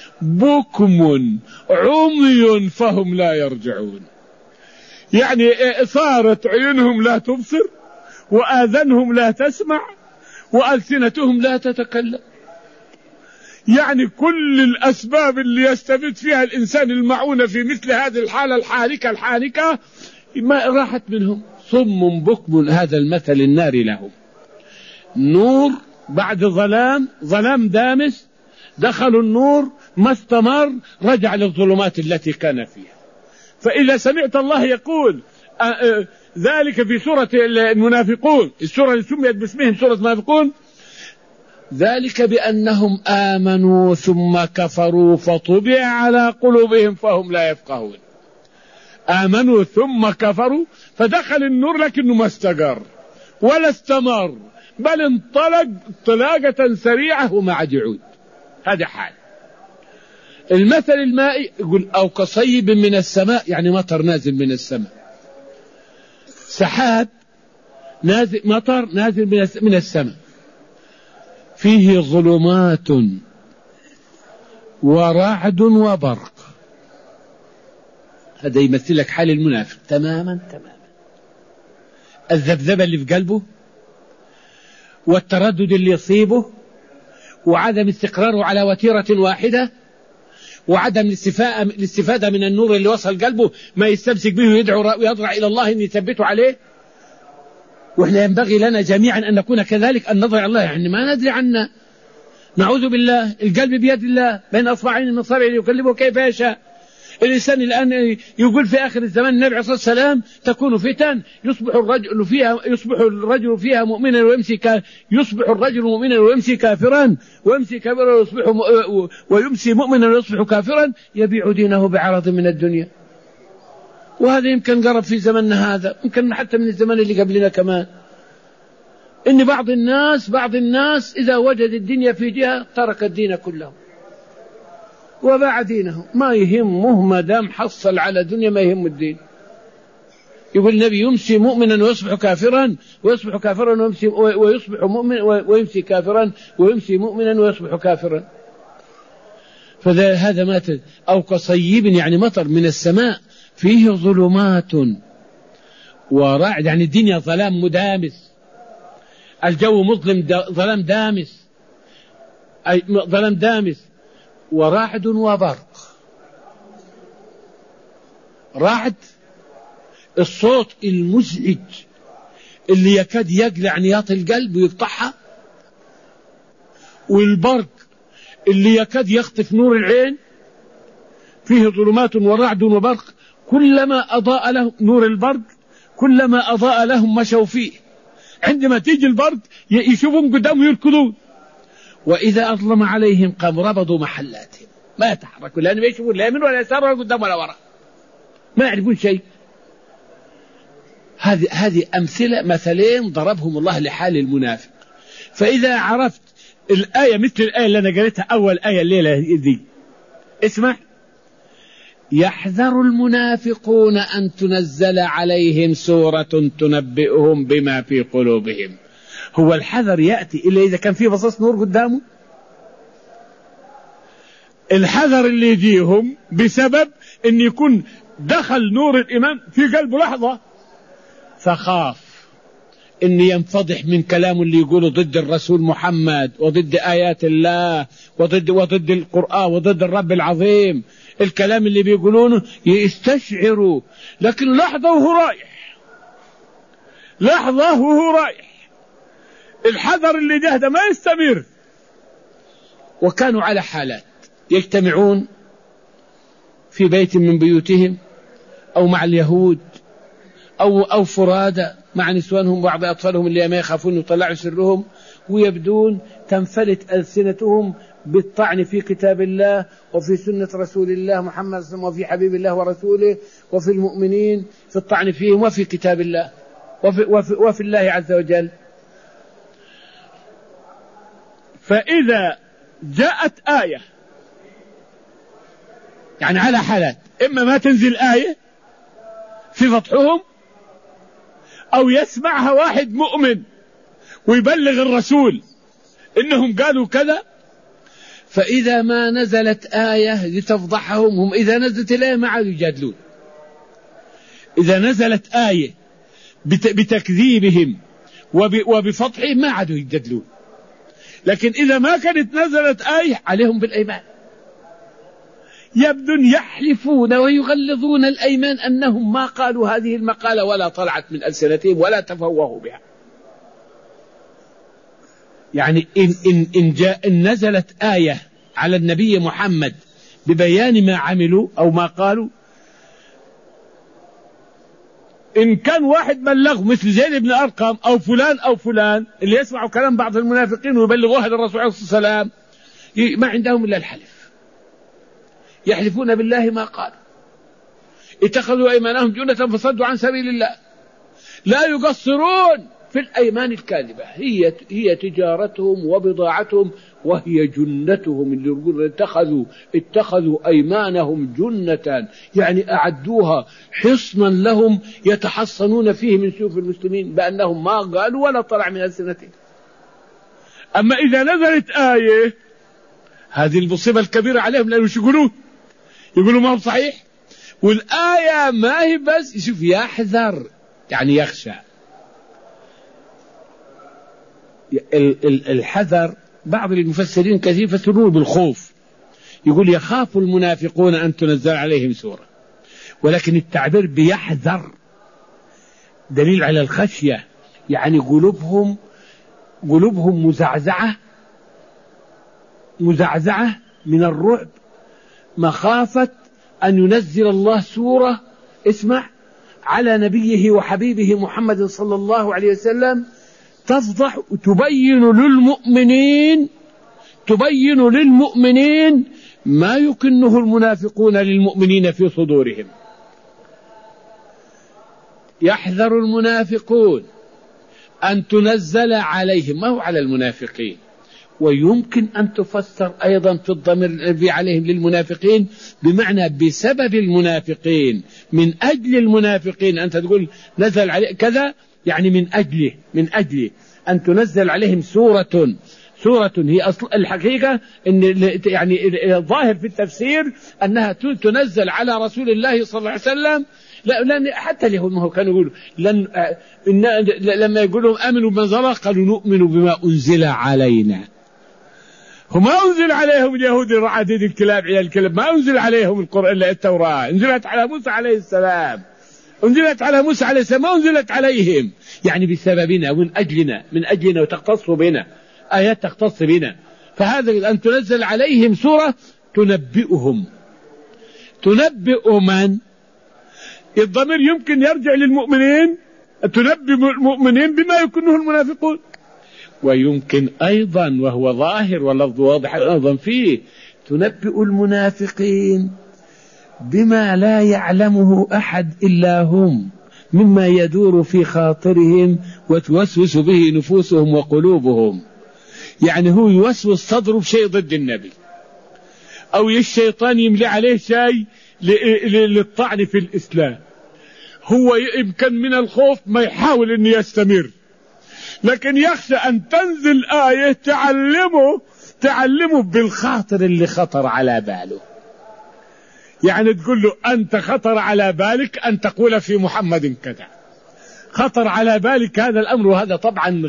بكم عمي فهم لا يرجعون. يعني صارت عيونهم لا تبصر وآذانهم لا تسمع وألسنتهم لا تتكلم. يعني كل الأسباب اللي يستفيد فيها الإنسان المعونة في مثل هذه الحالة الحانكة ما راحت منهم. صم بكم، هذا المثل النار لهم. نور بعد ظلام دامس، دخلوا النور ما استمر، رجع للظلمات التي كان فيها. فإذا سمعت الله يقول ذلك في سورة المنافقون، السورة اللي سميت باسمهم سورة المنافقون، ذلك بأنهم آمنوا ثم كفروا فطبع على قلوبهم فهم لا يفقهون. آمنوا ثم كفروا، فدخل النور لكنه ما استقر ولا استمر، بل انطلق انطلاقة سريعة وما عاد يعود. هذا حال. المثل المائي يقول أو كصيب من السماء، يعني مطر نازل من السماء، سحاب نازل، مطر نازل من السماء، فيه ظلمات ورعد وبرق. هذا يمثل لك حال المنافق تماما. الذبذبة اللي في قلبه والتردد اللي يصيبه وعدم استقراره على وتيرة واحدة وعدم الاستفادة من النور اللي وصل قلبه، ما يستمسك به ويدعو إلى الله أن يثبته عليه. وإحنا ينبغي لنا جميعا أن نكون كذلك، أن نضع الله، يعني ما ندري عنا، نعوذ بالله، القلب بيد الله بين أصبعين من أصابعه يقلبه كيف يشاء. الإنسان الآن يقول في آخر الزمان النبي عليه الصلاة والسلام تكون فتن يصبح الرجل فيها مؤمنا يصبح الرجل مؤمنا ويمسي كافرا، ويمسي كافرا ويمسي مؤمنا ويصبح كافرا، يبيع دينه بعرض من الدنيا. وهذا يمكن قرب في زمننا هذا، يمكن حتى من الزمان اللي قبلنا كمان، إن بعض الناس إذا وجد الدنيا في جهة ترك الدين كله وباع دينه، ما يهمه ما دام حصل على دنيا، ما يهم الدين. يقول النبي يمسي مؤمنا ويصبح كافرا، ويصبح كافرا ويصبح مؤمن، ويمسي كافرا ويمسي مؤمنا ويصبح كافرا. فهذا مات أو كصيب، يعني مطر من السماء فيه ظلمات ورعد، يعني الدنيا ظلام مدامس، الجو مظلم ظلام دامس، أي ظلام دامس، ورعد وبرق. رعد الصوت المزعج اللي يكاد يقلع نياط القلب ويقطعها، والبرق اللي يكاد يخطف نور العين. فيه ظلمات ورعد وبرق، كلما أضاء لهم نور البرق كلما أضاء لهم مشوا فيه. عندما تيجي البرق يشوفون قدامهم يركضون، وإذا أظلم عليهم قام ربضوا محلاتهم ما يتحركوا، لأنهم يشوفون لا يمين ولا يسار ولا قدام ولا وراء، ما يعرفون شيء. هذه أمثلة، مثلين ضربهم الله لحال المنافق. فإذا عرفت الآية مثل الآية اللي أنا قريتها أول آية الليلة دي، اسمع: يحذر المنافقون أن تنزل عليهم سورة تنبئهم بما في قلوبهم. هو الحذر يأتي إلا إذا كان فيه بصص نور قدامه. الحذر اللي يجيهم بسبب أن يكون دخل نور الإيمان في قلبه لحظة، فخاف أن ينفضح من كلام اللي يقوله ضد الرسول محمد وضد آيات الله وضد القرآن وضد الرب العظيم. الكلام اللي بيقولونه يستشعروا، لكن لحظة وهو رايح، الحذر اللي جهده ما يستمر. وكانوا على حالات، يجتمعون في بيت من بيوتهم أو مع اليهود أو فرادى مع نسوانهم بعض أطفالهم اللي ما يخافون يطلعوا سرهم، ويبدون تنفلت ألسنتهم بالطعن في كتاب الله وفي سنة رسول الله محمد صلى الله عليه وسلم وفي حبيب الله ورسوله وفي المؤمنين، في الطعن فيهم وفي كتاب الله وفي الله عز وجل. فإذا جاءت آية، يعني على حالات، إما ما تنزل آية في فضحهم، أو يسمعها واحد مؤمن ويبلغ الرسول إنهم قالوا كذا. فإذا ما نزلت آية لتفضحهم، هم إذا نزلت الآية ما عادوا يجادلون. إذا نزلت آية بتكذيبهم وبفضحهم ما عادوا يجادلون. لكن إذا ما كانت نزلت آية عليهم بالأيمان، يبدون يحلفون ويغلظون الأيمان أنهم ما قالوا هذه المقالة ولا طلعت من ألسنتهم ولا تفوهوا بها. يعني إن نزلت آية على النبي محمد ببيان ما عملوا أو ما قالوا، إن كان واحد بلغ مثل زيد بن أرقم أو فلان اللي يسمعوا كلام بعض المنافقين ويبلغوها للرسول عليه الصلاة والسلام، ما عندهم إلا الحلف، يحلفون بالله ما قالوا، اتخذوا أيمانهم جنة فصدوا عن سبيل الله، لا يقصرون في الأيمان الكاذبة، هي تجارتهم وبضاعتهم وهي جنتهم. اللي يقول اتخذوا أيمانهم جنة، يعني أعدوها حصنا لهم يتحصنون فيه من سيوف المسلمين بأنهم ما قالوا ولا طلع من ألسنتهم. أما إذا نزلت آية، هذه المصيبة الكبيرة عليهم، لأنهم يقولوا ما هو صحيح، والآية ما هي بس يشوف يحذر، يعني يخشى. الحذر بعض المفسرين كثير يفسرون بالخوف، يقول يخاف المنافقون أن تنزل عليهم سورة، ولكن التعبير بيحذر دليل على الخشية، يعني قلوبهم مزعزعة من الرعب، مخافة أن ينزل الله سورة، اسمع، على نبيه وحبيبه محمد صلى الله عليه وسلم تفضح تبين للمؤمنين ما يكنه المنافقون للمؤمنين في صدورهم. يحذر المنافقون أن تنزل عليهم، ما هو على المنافقين، ويمكن أن تفسر أيضا في الضمير الذي عليهم للمنافقين بمعنى بسبب المنافقين، من أجل المنافقين. أنت تقول نزل عليه كذا، يعني من أجله أن تنزل عليهم سورة هي أصل الحقيقة إن يعني الظاهر في التفسير أنها تنزل على رسول الله صلى الله عليه وسلم. لا حتى اليهود ما هو كانوا يقولوا لما يقولوا آمنوا بما نزل قالوا نؤمن بما أنزل علينا. وما أنزل عليهم اليهود الرعاديد الكلاب عيال الكلاب، ما أنزل عليهم القرآن التوراة، انزلت على موسى عليه السلام، ما أنزلت عليهم، يعني بسببنا من أجلنا وتختص بنا، آيات تختص بنا. فهذا أن تنزل عليهم سورة تنبئ من؟ الضمير يمكن يرجع للمؤمنين، تنبئ المؤمنين بما يكنه المنافقون، ويمكن أيضا وهو ظاهر واللفظ واضح أيضا فيه تنبئ المنافقين بما لا يعلمه أحد إلا هم مما يدور في خاطرهم وتوسوس به نفوسهم وقلوبهم. يعني هو يوسوس صدره بشيء ضد النبي، أو الشيطان يملي عليه شيء للطعن في الإسلام، هو يمكن من الخوف ما يحاول أن يستمر، لكن يخشى أن تنزل آية تعلمه بالخاطر اللي خطر على باله. يعني تقول له أنت خطر على بالك أن تقول في محمد كذا، خطر على بالك هذا الأمر، وهذا طبعا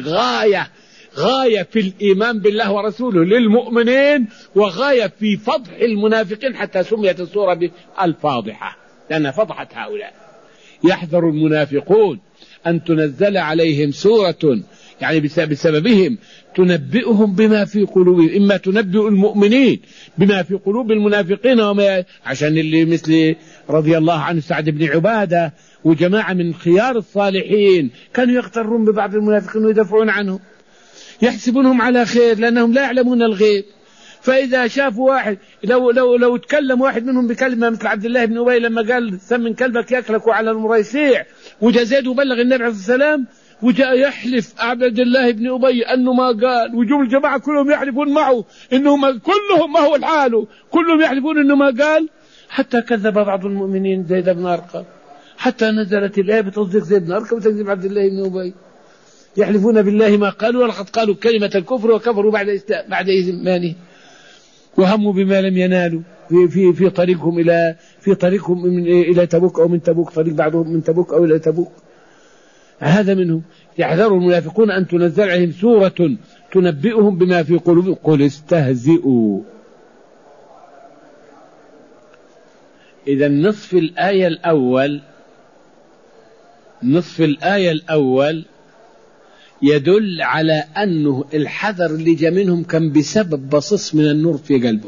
غاية في الإيمان بالله ورسوله للمؤمنين، وغاية في فضح المنافقين، حتى سميت السورة بالفاضحة لأنها فضحت هؤلاء. يحذر المنافقون أن تنزل عليهم سورة، يعني بسببهم تنبئهم بما في قلوبهم، إما تنبئ المؤمنين بما في قلوب المنافقين عشان اللي مثل رضي الله عنه سعد بن عبادة وجماعة من خيار الصالحين كانوا يغترون ببعض المنافقين ويدافعون عنهم، يحسبونهم على خير لأنهم لا يعلمون الغيب. فإذا شافوا واحد لو تكلم واحد منهم بكلمة مثل عبد الله بن أبي لما قال سمن كلبك يأكلك على المريسيع، وجاء زيد وبلغ النبي عليه الصلاة والسلام، وجاء يحلف عبد الله بن أبي أنه ما قال، وجوا الجماعة كلهم يحلفون معه إنهم كلهم ما هو الحال، كلهم يحلفون إنه ما قال، حتى كذب بعض المؤمنين زيد بن أرقم، حتى نزلت الآية بتصديق زيد بن أرقم وتكذب عبد الله بن أبي، يحلفون بالله ما قالوا ولقد قالوا كلمة الكفر وكفروا بعد إيمانه، وهموا بما لم ينالوا في طريقهم إلى تبوك أو من تبوك، طريق بعضهم من تبوك أو إلى تبوك. هذا منهم. يحذر المنافقون أن تنزل عليهم سورة تنبئهم بما في قلوبهم قل استهزئوا. إذا نصف الآية الأول يدل على أنه الحذر اللي جاء منهم كان بسبب بصص من النور في قلبه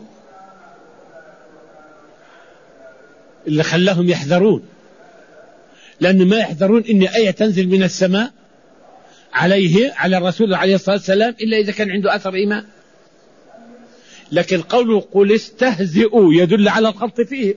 اللي خلاهم يحذرون، لأن ما يحذرون إن آية تنزل من السماء على الرسول عليه الصلاة والسلام إلا إذا كان عنده أثر إيمان. لكن قوله قل استهزئوا يدل على الخلط فيه،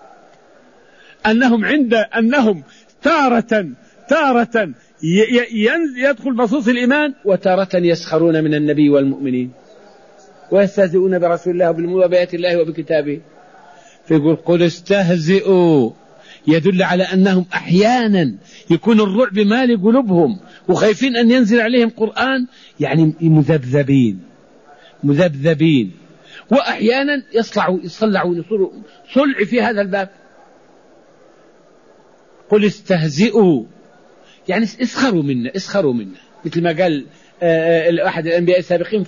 أنهم تارة يدخل بصوص الإيمان، وتارة يسخرون من النبي والمؤمنين ويستهزئون برسول الله وبآيات الله وبكتابه. فيقول قل استهزئوا يدل على أنهم أحيانا يكون الرعب مالي قلوبهم وخايفين أن ينزل عليهم قرآن، يعني مذبذبين، وأحيانا يصلعون صلع في هذا الباب. قل استهزئوا يعني اسخروا منا مثل ما قال أحد الأنبياء السابقين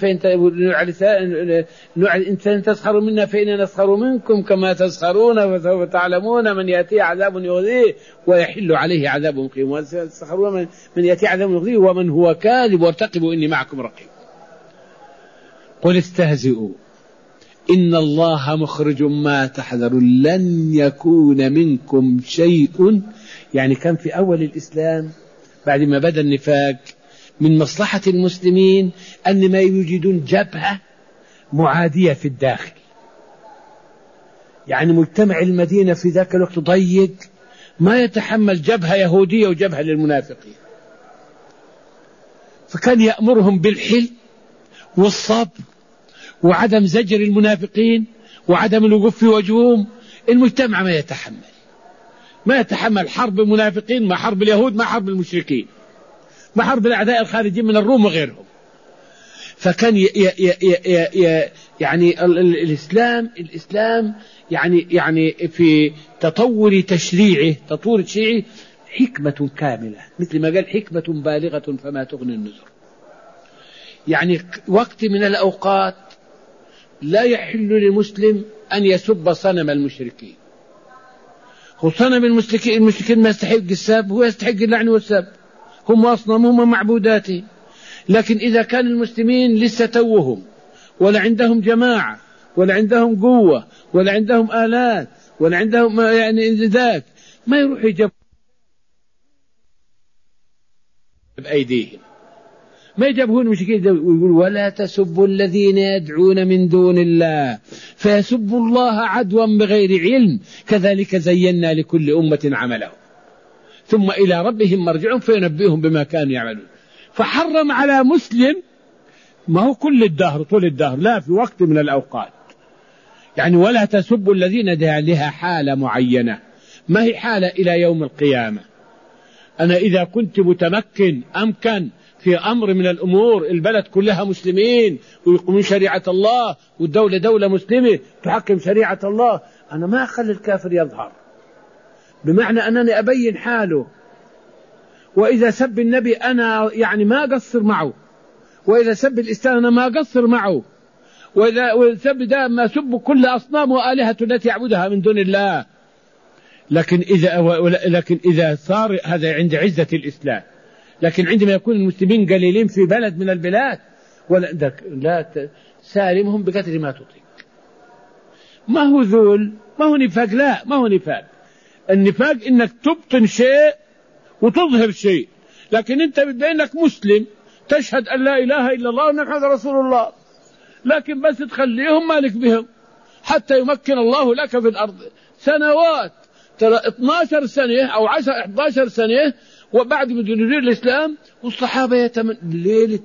نوع الإنسان تسخروا منا فإنا نسخر منكم كما تسخرون وسوف تعلمون من يأتي عذاب يغذيه ويحل عليه عذاب مقيم وتسخرون من يأتي عذاب يغذيه ومن هو كاذب وارتقبوا إني معكم رقيب. قل استهزئوا إن الله مخرج ما تحذرون لن يكون منكم شيء. يعني كان في أول الإسلام بعد ما بدأ النفاق من مصلحة المسلمين أن ما يوجدون جبهة معادية في الداخل. يعني مجتمع المدينة في ذاك الوقت ضيق ما يتحمل جبهة يهودية وجبهة للمنافقين، فكان يأمرهم بالحل والصبر وعدم زجر المنافقين وعدم الوقوف في وجههم. المجتمع ما يتحمل حرب المنافقين مع حرب اليهود مع حرب المشركين مع حرب الأعداء الخارجين من الروم وغيرهم. فكان يعني الإسلام يعني في تطور تشريعه حكمة كاملة، مثل ما قال حكمة بالغة فما تغني النذر. يعني وقت من الأوقات لا يحل للمسلم أن يسب صنم المشركين، وصنم المشركين ما يستحق السب، هو يستحق اللعن والسب، هم أصنامهم ومعبوداتهم. لكن إذا كان المسلمين لسه توهم ولا عندهم جماعة ولا عندهم قوة ولا عندهم آلات ولا عندهم يعني ذاك، ما يروح يجب بأيديهم، ما يجبهون المشركين ويقول ولا تسبوا الذين يدعون من دون الله فيسبوا الله عدوا بغير علم كذلك زينا لكل أمة عملهم ثم إلى ربهم مرجعهم فينبئهم بما كانوا يعملون. فحرم على مسلم، ما هو كل الدهر طول الدهر، لا في وقت من الأوقات. يعني ولا تسبوا الذين لها حالة معينة، ما هي حالة إلى يوم القيامة. أنا إذا كنت متمكن أمكن في أمر من الأمور، البلد كلها مسلمين ويقومون شريعة الله والدولة دولة مسلمة تحكم شريعة الله، أنا ما أخلي الكافر يظهر، بمعنى أنني أبين حاله. وإذا سب النبي أنا يعني ما أقصر معه، وإذا سب الإسلام أنا ما أقصر معه، وإذا سب ده ما سب كل أصنام وآلهة التي يعبدها من دون الله. لكن إذا صار هذا عند عزة الإسلام، لكن عندما يكون المسلمين قليلين في بلد من البلاد لا سالمهم بقدر ما تطيق. ما هو ذل، ما هو نفاق، لا ما هو نفاق. النفاق إنك تبطن شيء وتظهر شيء، لكن أنت بأنك مسلم تشهد أن لا إله إلا الله وأن محمد رسول الله، لكن بس تخليهم مالك بهم حتى يمكن الله لك في الأرض سنوات. ترى 12 سنة أو 11 سنة وبعد ما نزول الإسلام والصحابة ليلة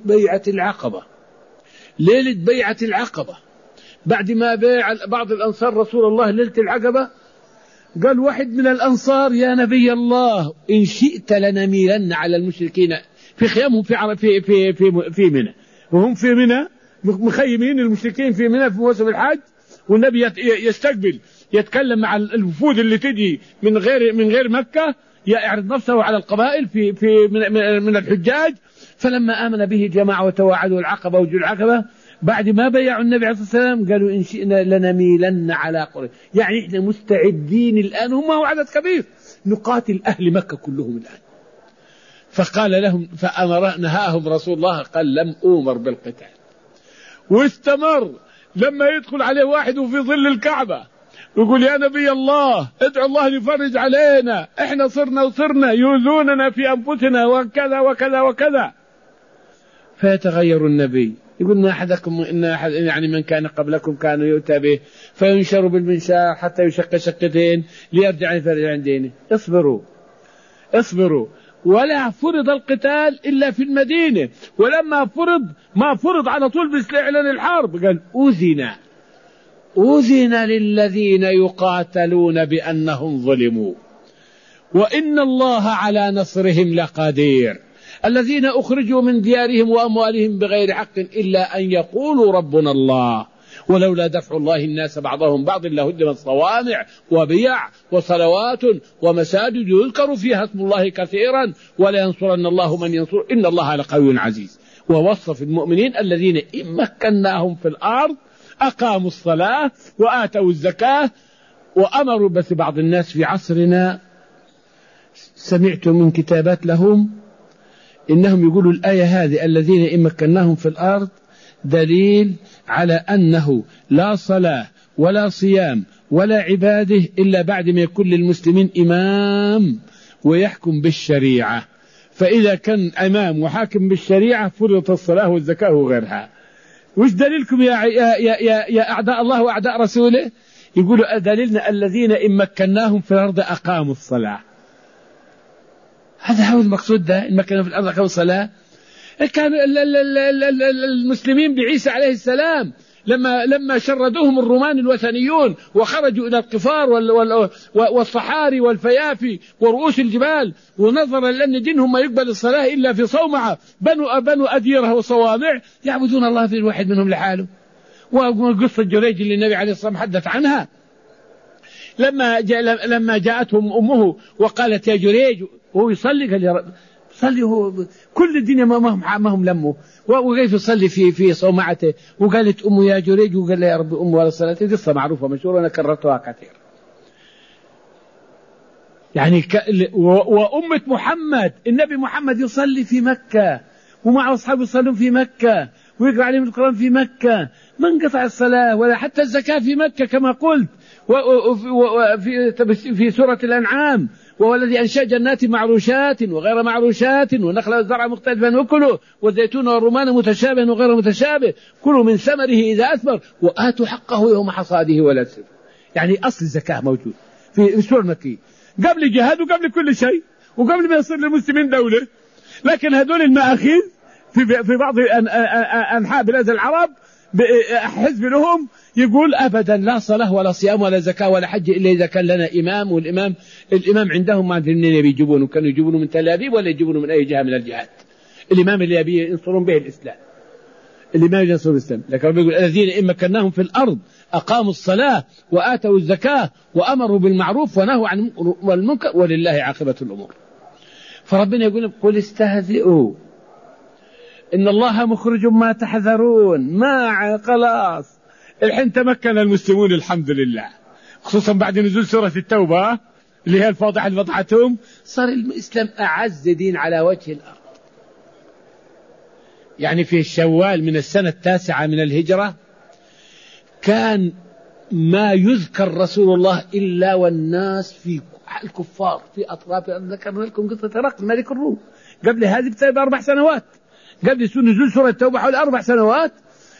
بيعة العقبة بعد ما بيع بعض الأنصار رسول الله ليلة العقبة، قال واحد من الأنصار يا نبي الله إن شئت لنميلن على المشركين في خيامهم في منى، وهم في منى مخيمين المشركين في منى في موسم الحج، والنبي يستقبل يتكلم مع الوفود اللي تجي من غير مكة، يعرض نفسه على القبائل من الحجاج. فلما آمن به جماعة وتواعدوا العقبة وجوا العقبة بعد ما بيعوا النبي عليه الصلاة والسلام قالوا إن شئنا لنميلن على قريش، يعني إحنا مستعدين الآن، هم هو عدد كبير، نقاتل أهل مكة كلهم الآن. فقال لهم نهاهم رسول الله، قال لم أؤمر بالقتال. واستمر لما يدخل عليه واحد وفي ظل الكعبة يقول يا نبي الله ادعو الله يفرج علينا، احنا صرنا يؤذوننا في أنفسنا وكذا وكذا وكذا. فيتغير النبي يقول إن أحد يعني من كان قبلكم كانوا يؤتى به فينشر بالمنشار حتى يشق شقتين ليرجع يفرج عن دينه. اصبروا ولا فرض القتال إلا في المدينة، ولما ما فرض على طول بإعلان الحرب قال أذن للذين يقاتلون بأنهم ظلموا وإن الله على نصرهم لقدير الذين أخرجوا من ديارهم وأموالهم بغير حق إلا أن يقولوا ربنا الله ولولا دفع الله الناس بعضهم بعض لهدمت صوامع وبيع وصلوات ومساجد يذكر فيها اسم الله كثيرا ولا ينصرن الله من ينصر إن الله لقوي عزيز. ووصف المؤمنين الذين إن مكناهم في الأرض أقاموا الصلاة وآتوا الزكاة وأمروا. بس بعض الناس في عصرنا سمعت من كتابات لهم إنهم يقولوا الآية هذه الذين إن مكناهم في الأرض دليل على أنه لا صلاة ولا صيام ولا عباده إلا بعد ما يكون للمسلمين إمام ويحكم بالشريعة. فإذا كان إمام وحاكم بالشريعة فرضت الصلاة والزكاة وغيرها. وش دليلكم يا أعداء الله وأعداء رسوله؟ يقولوا دليلنا الذين إن مكناهم في الأرض أقاموا الصلاة. هذا هو المقصود، ده إن مكناهم في الأرض أقاموا الصلاة. كان المسلمين بعيسى عليه السلام لما شردوهم الرومان الوثنيون وخرجوا إلى القفار والصحاري والفيافي ورؤوس الجبال، ونظرا لأن دينهم ما يقبل الصلاة إلا في صومعة بنوا أديرة وصوامع يعبدون الله في الواحد منهم لحاله. وقصة جريج اللي النبي عليه الصلاة والسلام حدث عنها لما جاءتهم أمه وقالت يا جريج وهو يصلي، قال يا رب صلي، هو كل الدنيا ما هم لمه وكيف يصلي في صومعته. وقالت أمه يا جريج وقال يا رب أمه ولا صلاة. قصة معروفة مشهورة أنا كررتها كثير. يعني وأمة محمد النبي محمد يصلي في مكة ومع أصحابه يصلون في مكة ويقرأ عليهم القرآن في مكة، ما انقطع الصلاة ولا حتى الزكاة في مكة كما قلت في سورة الأنعام. وهو الذي أنشأ جنات معروشات وغير معروشات ونخل الزرع مختلفا وكلوا والزيتون والرمان متشابه وغير متشابه كلوا من ثمره إذا أثمر وآتوا حقه يوم حصاده ولا تسرفوا. يعني أصل الزكاة موجود في السورة المكية قبل الجهاد وقبل كل شيء وقبل ما يصير للمسلمين دولة. لكن هذول المآخذ في بعض أنحاء بلاد العرب حزب لهم يقول أبدا لا صلاة ولا صيام ولا زكاة ولا حج إلا إذا كان لنا إمام. والإمام عندهم ما أدري منين يجيبونه، كانوا يجيبونه من تل أبيب ولا يجيبونه من أي جهة من الجهات. الإمام اللي يبي ينصرون به الإسلام، الإمام اللي ينصر الإسلام. لكن ربنا يقول الذين إن مكناهم في الأرض أقاموا الصلاة وآتوا الزكاة وأمروا بالمعروف ونهوا عن المنكر ولله عاقبة الأمور. فربنا يقول قل استهزئوا إن الله مخرج ما تحذرون. ما خلاص الحين تمكن المسلمون الحمد لله، خصوصا بعد نزول سورة التوبة اللي هي الفاضحة اللي فضحتهم. صار الإسلام أعز دين على وجه الأرض. يعني في الشوال من السنة 9 من الهجرة كان ما يذكر رسول الله إلا والناس في الكفار في أطراف. ذكرنا لكم قصة هرقل ملك الروم قبل هذه ب4 سنوات، قبل نزول سورة التوبة حوالي 4 سنوات.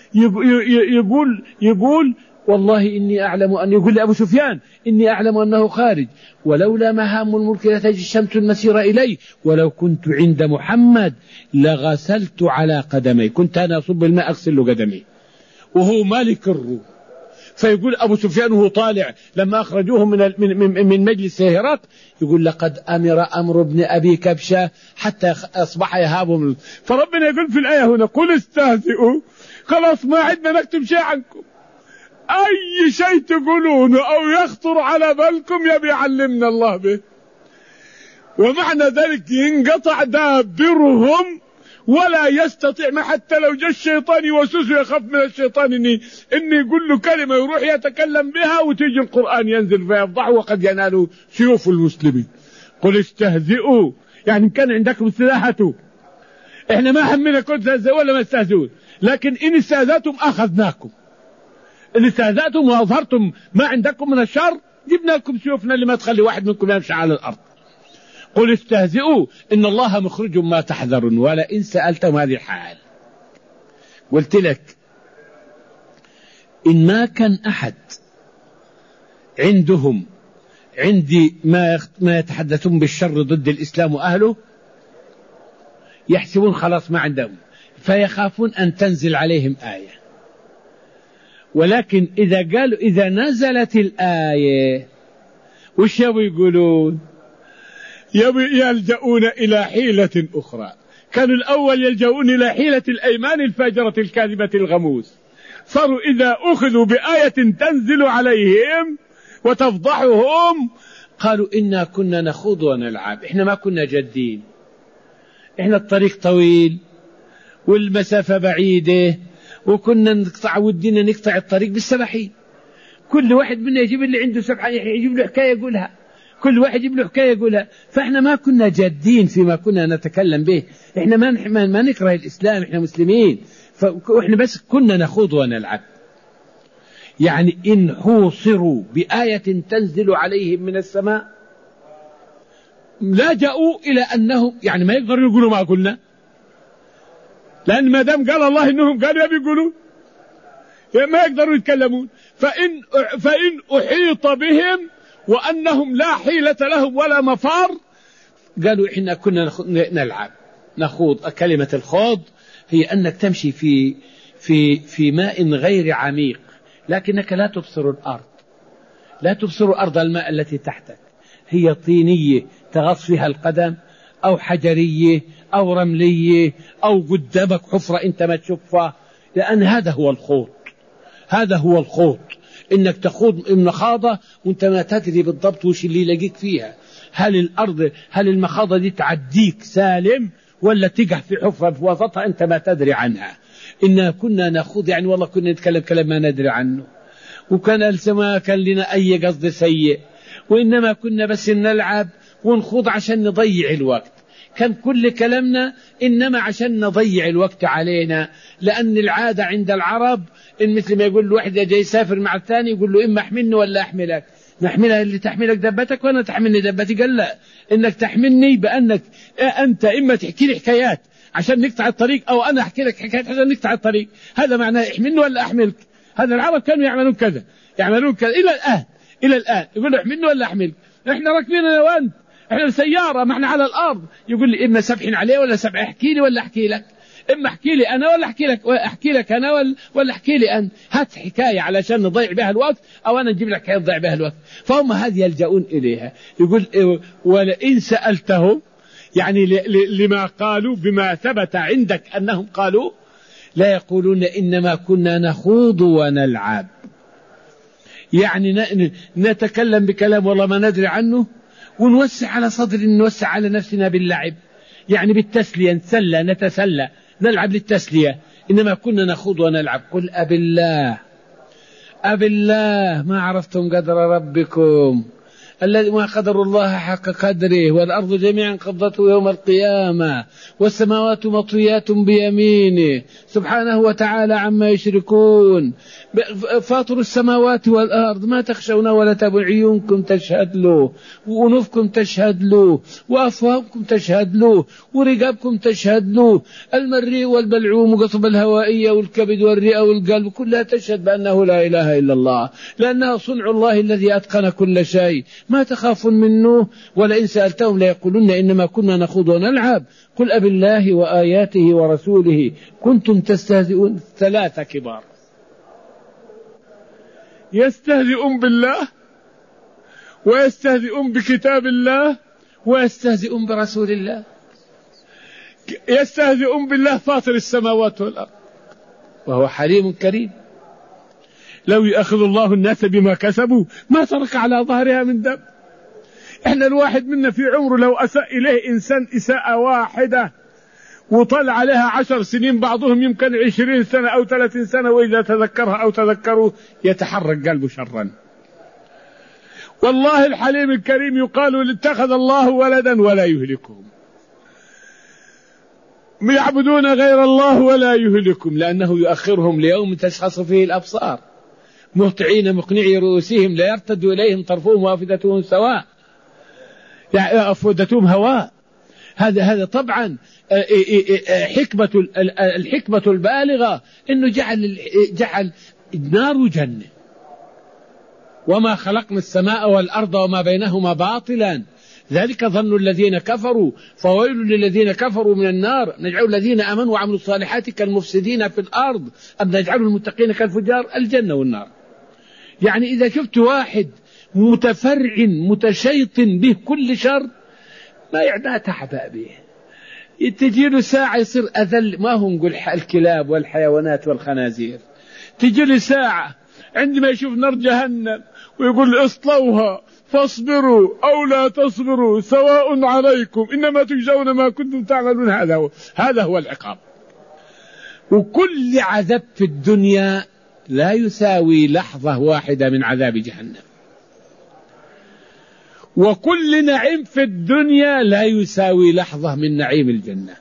يقول والله إني أعلم أن، يقول لأبو سفيان إني أعلم أنه خارج ولولا مهام الملك لتجد الشمس المسير إليه ولو كنت عند محمد لغسلت على قدمي. كنت أنا أصب الماء أغسل له قدمي وهو مالك الروم. فيقول أبو سفيان وهو طالع لما أخرجوه من مجلس هرقل يقول لقد أمر ابن أبي كبشة حتى أصبح يهابهم. فربنا يقول في الآية هنا قل استهزئوا، خلاص ما عندنا نكتب شيء عنكم، أي شيء تقولونه أو يخطر على بالكم يبي يعلمنا الله به. ومعنى ذلك ينقطع دابرهم ولا يستطيع، ما حتى لو جاء الشيطان يوسوسه يخاف من الشيطان إني يقول له كلمة يروح يتكلم بها وتيجي القرآن ينزل فيفضحه وقد ينالوا سيوف المسلمين. قل استهزئوا، يعني كان عندكم استهزأتوا، احنا ما همنا كنت تستهزئوا ولا ما استهزئون، لكن إن استهزأتم أخذناكم، إن استهزأتم وأظهرتم ما عندكم من الشر جبنا لكم سيوفنا اللي ما تخلي واحد منكم يمشي على الأرض. قل استهزئوا إن الله مخرج ما تحذرون ولا إن سألتم هذه الحال. قلت لك إن ما كان أحد عندهم عندي ما يتحدثون بالشر ضد الإسلام وأهله يحسبون خلاص ما عندهم، فيخافون أن تنزل عليهم آية. ولكن إذا نزلت الآية وش يقولون؟ يلجؤون إلى حيلة أخرى. كانوا الأول يلجؤون إلى حيلة الأيمان الفاجرة الكاذبة الغموس، صاروا إذا أخذوا بآية تنزل عليهم وتفضحهم قالوا إنا كنا نخوض ونلعب، إحنا ما كنا جادين، إحنا الطريق طويل والمسافة بعيدة، وكنا ودينا نقطع الطريق بالسبحين. كل واحد منا يجيب اللي عنده سبحة يجيب له حكاية يقولها، كل واحد يجيب له حكاية يقولها. فإحنا ما كنا جادين فيما كنا نتكلم به. إحنا ما نكره الإسلام، إحنا مسلمين، فإحنا بس كنا نخوض ونلعب. يعني إن حوصروا بآية تنزل عليهم من السماء لجأوا إلى أنهم يعني ما يقدروا يقولوا ما قلنا، لأن ما دام قال الله إنهم قالوا بيقولوا ما يقدروا يتكلمون. فإن أحيط بهم وأنهم لا حيلة لهم ولا مفار، قالوا إحنا كنا نلعب نخوض. كلمة الخوض هي أنك تمشي في ماء غير عميق، لكنك لا تبصر الأرض، لا تبصر أرض الماء التي تحتك، هي طينية تغص فيها القدم، أو حجرية أو رملية، أو قدامك حفرة أنت ما تشوفها. لأن هذا هو الخوض، هذا هو الخوض، إنك تخوض المخاضة وأنت ما تدري بالضبط وش اللي يلاقيك فيها. هل المخاضة دي تعديك سالم ولا تقع في حفرة في وسطها أنت ما تدري عنها. إنا كنا نخوض يعني والله كنا نتكلم كلام ما ندري عنه، وكان السماء كان لنا أي قصد سيء، وإنما كنا بس نلعب ونخوض عشان نضيع الوقت. كان كل كلامنا إنما عشان نضيع الوقت علينا. لأن العادة عند العرب إن مثل ما يقول الواحد جاي يسافر مع الثاني يقول له إما أحملني ولا أحملك. نحملها اللي تحملك دبتك وأنا تحملني دبتي. قال لا، إنك تحملني بأنك أنت إما تحكي لي حكايات عشان نقطع الطريق، أو أنا أحكي لك حكايات عشان نقطع الطريق. هذا معناه احملني ولا أحملك. هذا العرب كانوا يعملون كذا إلى الآن يقول له احملني ولا أحملك. إحنا راكبين أنا وأنت، إحنا السيارة ما إحنا على الأرض. يقول لي إما سبحين عليه ولا سبح، احكي لي ولا أحكي لك، إما احكي لي أنا ولا أحكي لك أنا ولا أحكي لي أنت. هات حكاية علشان نضيع بها الوقت، أو أنا نجيب لك حكاية تضيع بها الوقت. فهم هذه يلجؤون إليها. يقول ولئن سألتهم يعني لما قالوا بما ثبت عندك أنهم قالوا، لا يقولون إنما كنا نخوض ونلعب. يعني نتكلم بكلام والله ما ندري عنه، ونوسع على صدر، نوسع على نفسنا باللعب، يعني بالتسلية نتسلى نلعب للتسلية. إنما كنا نخوض ونلعب. قل أب الله ما عرفتم قدر ربكم الذي ما قدر الله حق قدره، والأرض جميعا قبضته يوم القيامة، والسماوات مطويات بيمينه سبحانه وتعالى عما يشركون. فاطر السماوات والأرض ما تخشون ولا تبون، عيونكم تشهد له، وأنوفكم تشهد له، وأفواهكم تشهد له، ورقابكم تشهد له. المريء والبلعوم وقصب الهوائية والكبد والرئة والقلب كلها تشهد بأنه لا إله إلا الله، لأنها صنع الله الذي أتقن كل شيء. ما تخافون منه. ولئن سألتهم ليقولون إنما كنا نخوض ونلعب. قل أب الله وآياته ورسوله كنتم تستهزئون. ثلاثة كبار يستهزئون بالله، ويستهزئون بكتاب الله، ويستهزئون برسول الله. يستهزئون بالله فاطر السماوات والأرض وهو حليم كريم. لو يأخذ الله الناس بما كسبوا ما ترك على ظهرها من دم. احنا الواحد منا في عمره لو أساء إليه إنسان إساءة واحدة وطلع عليها 10 سنين، بعضهم يمكن 20 سنة أو 30 سنة، وإذا تذكرها أو تذكروا يتحرك قلبه شرا. والله الحليم الكريم يقال اتخذ الله ولدا ولا يهلكهم، يعبدون غير الله ولا يهلكهم، لأنه يؤخرهم ليوم تشخص فيه الأبصار مهطعين مقنعي رؤوسهم لا يرتد إليهم طرفهم وأفئدتهم سواء، يعني أفئدتهم هواء. هذا طبعا الحكمة البالغة إنه جعل النار جنة، وما خلقنا السماء والأرض وما بينهما باطلا ذلك ظن الذين كفروا فويل للذين كفروا من النار. نجعل الذين آمنوا وعملوا الصالحات كالمفسدين في الأرض أم نجعل المتقين كالفجار. الجنة والنار. يعني إذا شفت واحد متفرع متشيط به كل شر ما يعنى تحبأ به، تجيله ساعة يصير أذل، ما هو نقول الكلاب والحيوانات والخنازير. تجيله ساعة عندما يشوف نار جهنم ويقول اصلوها فاصبروا أو لا تصبروا سواء عليكم إنما تجزون ما كنتم تعملون. هذا هو العقاب. وكل عذاب في الدنيا لا يساوي لحظة واحدة من عذاب جهنم، وكل نعيم في الدنيا لا يساوي لحظة من نعيم الجنة.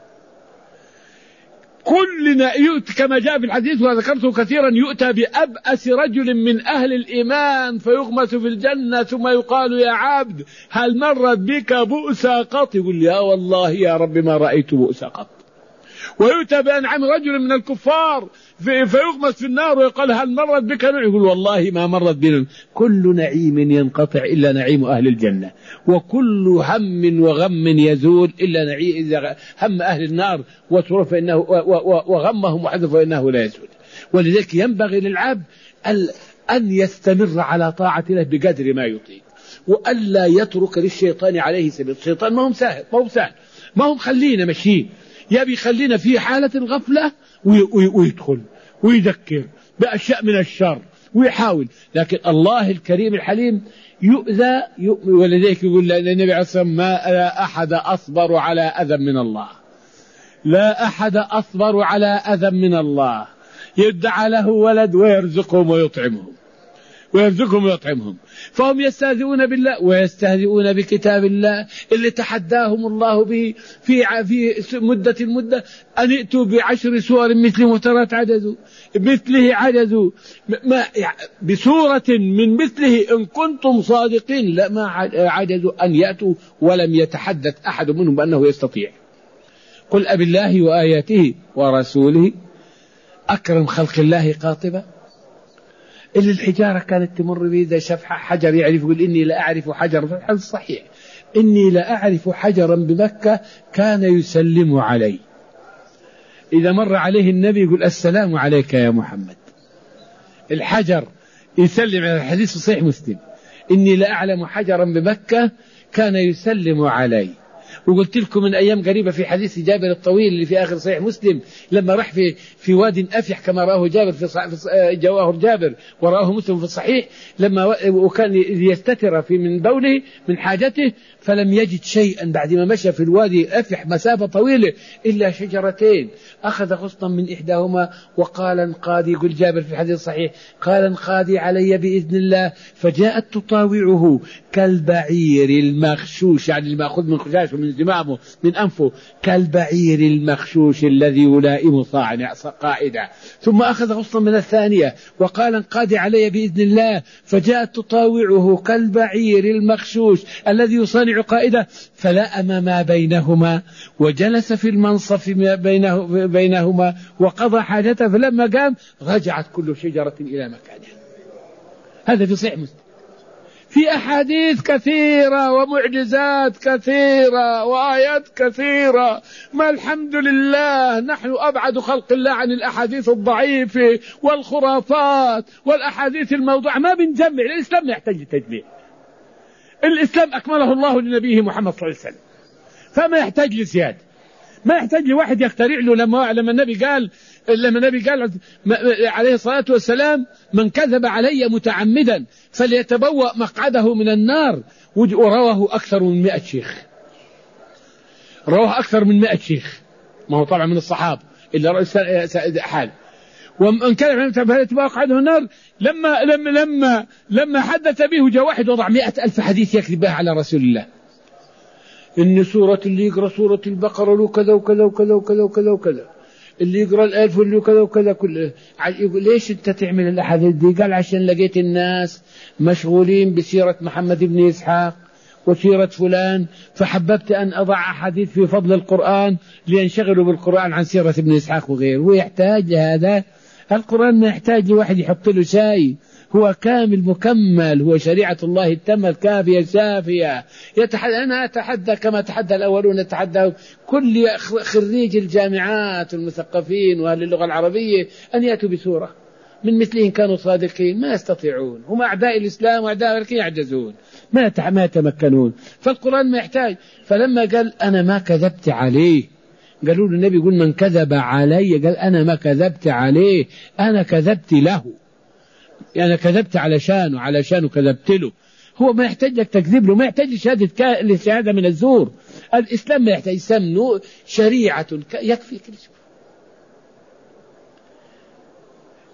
يؤتى كما جاء في الحديث وذكرته كثيرا، يؤتى بأبأس رجل من أهل الإيمان فيغمس في الجنة ثم يقال يا عبد هل مرت بك بؤسا قط؟ يقول يا والله يا رب ما رأيت بؤسا قط. ويؤتى بأنعم رجل من الكفار فيغمس في النار ويقال هل مرت بك نعيم؟ يقول والله ما مرت بنا. كل نعيم ينقطع إلا نعيم أهل الجنة، وكل هم وغم يزول إلا نعيم إذا هم أهل النار وغمهم وحذف فإنه لا يزول. ولذلك ينبغي للعبد أن يستمر على طاعة الله بقدر ما يطيق، وألا يترك للشيطان عليه سبيل. الشيطان ما هو سهل، ما هم خلينا مشيين، يبي خلينا في حالة الغفلة ويدخل ويذكر بأشياء من الشر ويحاول، لكن الله الكريم الحليم يؤذى. ولذلك يقول النبي عليه الصلاة والسلام لا أحد أصبر على أذى من الله، لا أحد أصبر على أذى من الله يدعى له ولد ويرزقهم ويطعمهم فهم يستهزئون بالله ويستهزئون بكتاب الله اللي تحداهم الله به في المدة أن ائتوا ب10 سور مثله مفترات عجزوا بسورة من مثله إن كنتم صادقين لما عجزوا أن يأتوا ولم يتحدث أحد منهم بأنه يستطيع. قل أبي الله وآياته ورسوله أكرم خلق الله قاطبة. اللي الحجارة كانت تمر به إذا شاف حجر يعرف، يقول إني لا أعرف حجرا، في الحديث الصحيح إني لا أعرف حجرا بمكة كان يسلم علي. إذا مر عليه النبي يقول السلام عليك يا محمد. الحجر يسلم على الحديث صحيح مسلم إني لا أعلم حجرا بمكة كان يسلم علي. وقلت لكم من أيام قريبة في حديث جابر الطويل اللي في آخر صحيح مسلم لما راح في واد أفيح كما راه جابر جواه جابر وراه مسلم في الصحيح، وكان يستتر من بوله من حاجته فلم يجد شيئا بعد ما مشى في الوادي أفيح مسافة طويلة إلا شجرتين، أخذ غصنا من إحداهما وقال انقادي، يقول جابر في الحديث الصحيح قال انقادي علي بإذن الله، فجاءت تطاوعه كالبعير المغشوش، يعني المأخوذ من خشاشه من زمامه من أنفه، كالبعير المغشوش الذي يلائم قائدا. ثم أخذ غصنا من الثانية وقال انقادي علي بإذن الله، فجاءت تطاوعه كالبعير المغشوش الذي يصانع قائدة، فلأم ما بينهما وجلس في المنصف بينهما وقضى حاجته، فلما قام رجعت كل شجرة إلى مكانها. هذا في صحيح مسلم. في أحاديث كثيرة ومعجزات كثيرة وآيات كثيرة، ما الحمد لله نحن أبعد خلق الله عن الأحاديث الضعيفة والخرافات والأحاديث الموضوعة. ما بنجمع، الإسلام لا يحتاج لتجميع، الإسلام أكمله الله لنبيه محمد صلى الله عليه وسلم، فما يحتاج لزيادة، ما يحتاج لواحد يخترع له. لما النبي قال عليه الصلاة والسلام من كذب علي متعمدا فليتبوأ مقعده من النار، ورواه أكثر من 100 شيخ، رواه أكثر من 100 شيخ، ما هو طبعا من الصحابة إلا حال. ومن كان فليتبوأ مقعده من النار، لما حدث به جاء واحد وضع 100,000 حديث يكذب بها على رسول الله، إن سورة اللي يقرأ سورة البقرة له كذا وكذا وكذا وكذا وكذا وكذا، اللي يقرأ الألف واللي كذا وكذا كله. يقول ليش أنت تعمل الأحاديث دي؟ قال عشان لقيت الناس مشغولين بسيرة محمد بن إسحاق وسيرة فلان، فحببت أن أضع أحاديث في فضل القرآن لينشغلوا بالقرآن عن سيرة ابن إسحاق وغيره. ويحتاج لهذا القرآن، ما يحتاج لواحد يحط له شيء، هو كامل مكمل، هو شريعة الله التامة كافية شافية. أنا أتحدى كما تحدى الأولون، أتحدى كل خريج الجامعات والمثقفين وأهل اللغة العربية أن يأتوا بسورة من مثلهم كانوا صادقين، ما يستطيعون، هم أعداء الإسلام وأعداء الكي يعجزون، ما يتمكنون. فالقرآن ما يحتاج. فلما قال أنا ما كذبت عليه، قالوا له النبي يقول من كذب علي، قال أنا ما كذبت عليه، أنا كذبت له، يعني كذبت علشانه كذبت له. هو ما يحتاج لك تكذب له، ما يحتاج لشهادة من الزور. الإسلام ما يحتاج، الإسلام شريعة يكفي كل شيء.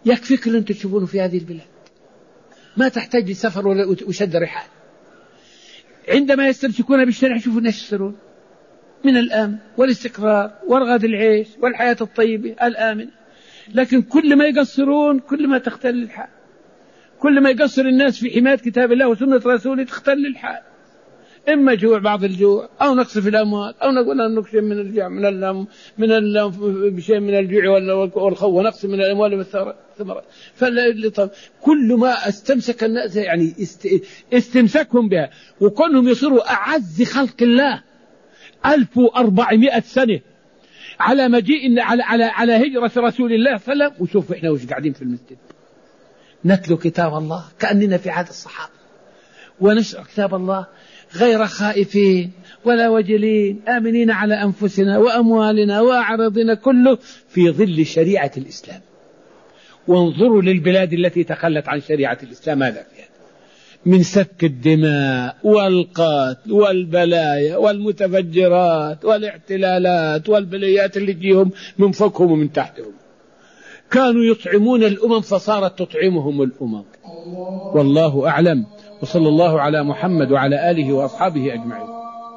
يكفيك اللي أنتم تشوفونه في هذه البلاد، ما تحتاج لسفر وشد رحال. عندما يستمسكون بالشريعة شوفوا الناس يصيرون من الأمن والاستقرار ورغد العيش والحياة الطيبة الآمنة. لكن كل ما يقصرون كل ما تختل الحال، كل ما يقصر الناس في حماية كتاب الله وسنة رسوله تختل الحال، إما جوع بعض الجوع أو نقص في الأموال أو نقول نقص من الجوع بشيء من الجوع والخوف ونقص من الأموال والثمرات. كل ما استمسك الناس يعني استمسكهم بها وكونهم يصيروا أعز خلق الله 1400 سنة على مجيء على هجرة رسول الله صلى الله عليه وسلم. وشوف إحنا وش قاعدين في المسجد نتلو كتاب الله كأننا في عهد الصحابة ونشرح كتاب الله غير خائفين ولا وجلين آمنين على أنفسنا وأموالنا وأعراضنا كله في ظل شريعة الإسلام. وانظروا للبلاد التي تخلت عن شريعة الإسلام ماذا فيها من سفك الدماء والقتل والبلايا والمتفجرات والاحتلالات والبليات اللي تجيهم من فوقهم ومن تحتهم. كانوا يطعمون الأمم فصارت تطعمهم الأمم. والله أعلم، وصلى الله على محمد وعلى آله وأصحابه أجمعين.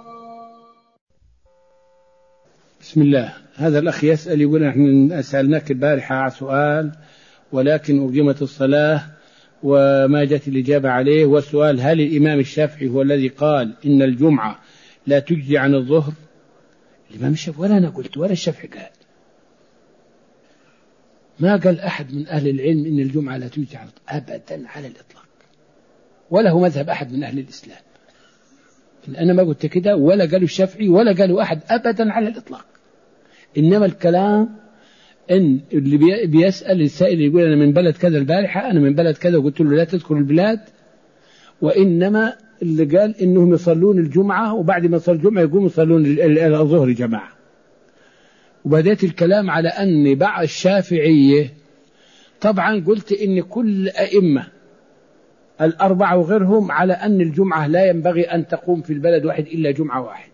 بسم الله. هذا الأخ يسأل يقول نحن سألناك البارحة على سؤال ولكن أقيمت الصلاة وما جاءت الإجابة عليه. والسؤال هل الإمام الشافعي هو الذي قال إن الجمعة لا تجزي عن الظهر؟ الإمام الشافعي ولا أنا قلت ولا الشافعي قال، ما قال أحد من أهل العلم إن الجمعة لا تجزي عن الظهر أبدا على الإطلاق، ولا هو مذهب أحد من أهل الإسلام. أنا ما قلت كده ولا قالوا الشافعي ولا قالوا أحد أبدا على الإطلاق. إنما الكلام إن اللي بيسأل السائل يقول أنا من بلد كذا البارحة أنا من بلد كذا وقلت له لا تذكر البلاد، وإنما اللي قال إنهم يصلون الجمعة وبعد ما يصلوا الجمعة يقوموا يصلون الظهر جماعة. وبدأت الكلام على أن بعض الشافعية طبعا قلت إن كل أئمة الأربعة وغيرهم على أن الجمعة لا ينبغي أن تقوم في البلد واحد إلا جمعة واحدة،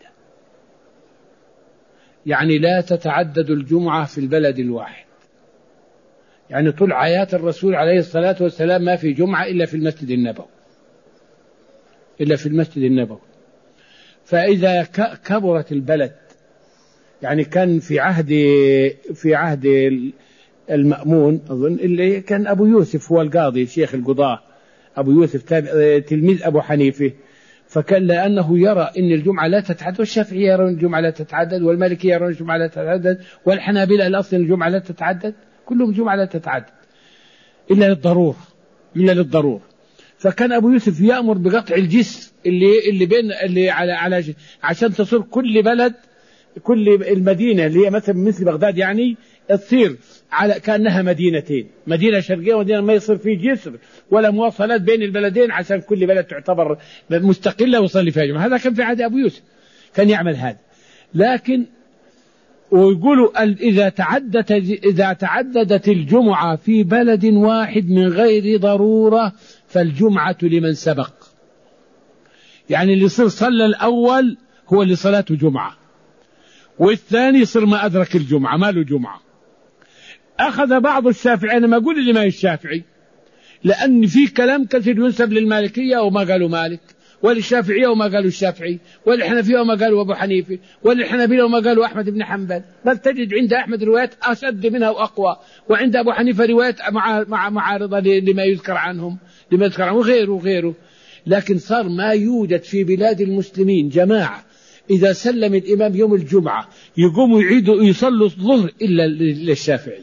يعني لا تتعدد الجمعة في البلد الواحد. يعني طول حياة الرسول عليه الصلاة والسلام ما في جمعة إلا في المسجد النبوي، إلا في المسجد النبوي. فإذا كبرت البلد، يعني كان في عهد المأمون أظن اللي كان أبو يوسف هو القاضي شيخ القضاة، أبو يوسف تلميذ أبو حنيفة، فكان لأنه يرى أن الجمعة لا تتعدد، والشافعي يرون الجمعة لا تتعدد، والمالكي يرون الجمعة لا تتعدد، والحنابلة الأصل الجمعة لا تتعدد، كلهم الجمعة لا تتعدد إلا للضرورة. فكان أبو يوسف يأمر بقطع الجسر اللي على عشان تصير كل بلد كل المدينة اللي هي مثل بغداد يعني تصير على كأنها مدينتين، مدينة شرقية ومدينة ما يصير فيه جسر ولا مواصلات بين البلدين عشان كل بلد تعتبر مستقلة ويصلي فيها جمعة. هذا كان في عهد أبو يوسف كان يعمل هذا. لكن ويقولوا إذا تعددت الجمعة في بلد واحد من غير ضرورة فالجمعة لمن سبق، يعني اللي يصير صلى الأول هو اللي صلاته جمعة، والثاني يصير ما أدرك الجمعة ما له جمعة. أخذ بعض الشافعي، أنا ما أقول اللي ما الشافعي لأن في كلام كثير ينسب للمالكية وما قالوا مالك، وللشافعية وما قالوا الشافعي، وللحنفية وما قالوا أبو حنيفة، وللحنابلة وما قالوا أحمد بن حنبل، بل تجد عند أحمد روايات أشد منها وأقوى، وعند أبو حنيفة روايات معارضة لما يذكر عنهم وغيره. لكن صار ما يوجد في بلاد المسلمين جماعة إذا سلم الإمام يوم الجمعة يقوموا يعيدوا يصلوا الظهر إلا للشافعي.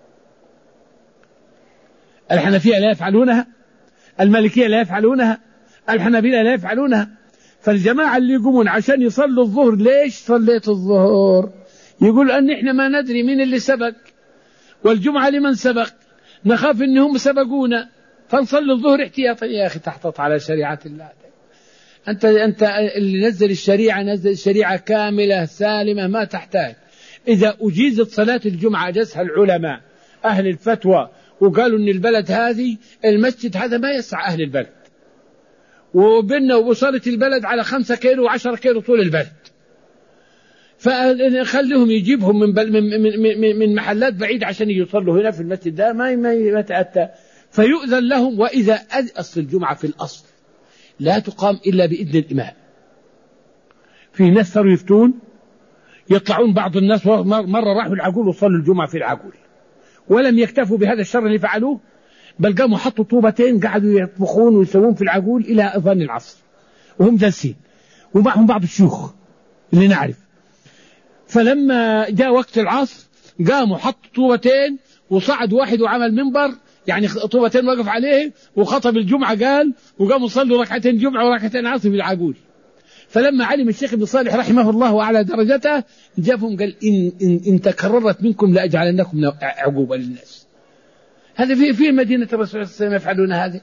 الحنفية لا يفعلونها، المالكية لا يفعلونها، الحنابلة لا يفعلونها. فالجماعة اللي يقومون عشان يصلوا الظهر، ليش صليت الظهر؟ يقول أن إحنا ما ندري مين اللي سبق، والجمعة لمن سبق، نخاف إنهم سبقونا فنصلي الظهر احتياطا. يا أخي تحتط على شريعة الله. أنت اللي نزل الشريعة كاملة سالمة ما تحتاج. إذا أجيزت صلاة الجمعة أجازها العلماء أهل الفتوى وقالوا إن البلد هذه المسجد هذا ما يسع أهل البلد، وبيننا وصلت البلد على 5 كيلو و10 كيلو طول البلد، فخليهم يجيبهم من محلات بعيدة عشان يصلوا هنا في المسجد ده ما يتأتى. فيؤذن لهم. وإذا أصل الجمعة في الأصل لا تقام إلا بإذن الإمام. في ناس صاروا يفتون يطلعون بعض الناس مرة راحوا العقول وصلوا الجمعة في العقول، ولم يكتفوا بهذا الشر اللي فعلوه، بل قاموا حطوا طوبتين قعدوا يطبخون ويسوون في العقول إلى أذان العصر وهم جالسين ومعهم بعض الشيوخ اللي نعرف. فلما جاء وقت العصر قاموا حطوا طوبتين وصعد واحد وعمل منبر، يعني طوبتين وقف عليه وخطب الجمعة قال، وقاموا صلوا ركعتين جمعة وركعتين عصر في العقول. فلما علم الشيخ ابن صالح رحمه الله وعلى درجته جابهم قال إن تكررت منكم لأجعلنكم عقوبة للناس. هذا في مدينة الرسول صلى الله عليه وسلم يفعلون هذا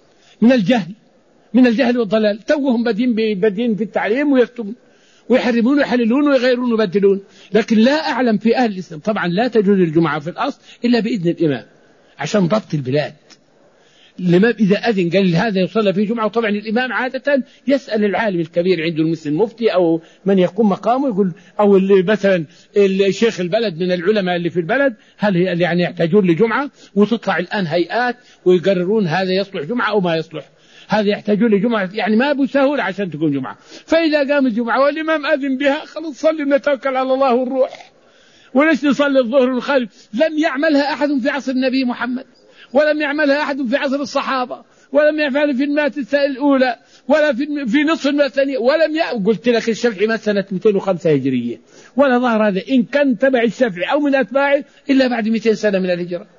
من الجهل والضلال. توهم بدين في التعليم ويكتبون ويحرمون ويحللون ويغيرون ويبدلون. لكن لا أعلم في أهل الإسلام طبعا لا تجوز الجمعة في الأصل إلا بإذن الإمام عشان ضبط البلاد. الإمام إذا أذن قال هذا يصلى في جمعة، وطبعا الإمام عادة يسأل العالم الكبير عنده المسلم مفتي أو من يقوم مقامه يقول، أو مثلا الشيخ البلد من العلماء اللي في البلد هل يعني يحتاجون لجمعة، وتطلع الآن هيئات ويقررون هذا يصلح جمعة أو ما يصلح، هذا يحتاجون لجمعة، يعني ما بسهولة عشان تكون جمعة. فإذا قام الجمعة والإمام أذن بها خلاص صلي نتوكل على الله ونروح. وليش نصلي الظهر والخلف؟ لم يعملها أحد في عصر النبي محمد، ولم يعملها أحد في عصر الصحابة، ولم يفعل في المئة الأولى ولا في نصف المئة الثانية، قلت لك الشافعي مات سنة 205 هجرية، ولا ظهر هذا إن كان تبع الشافعي أو من أتباعه إلا بعد 200 سنة من الهجرة.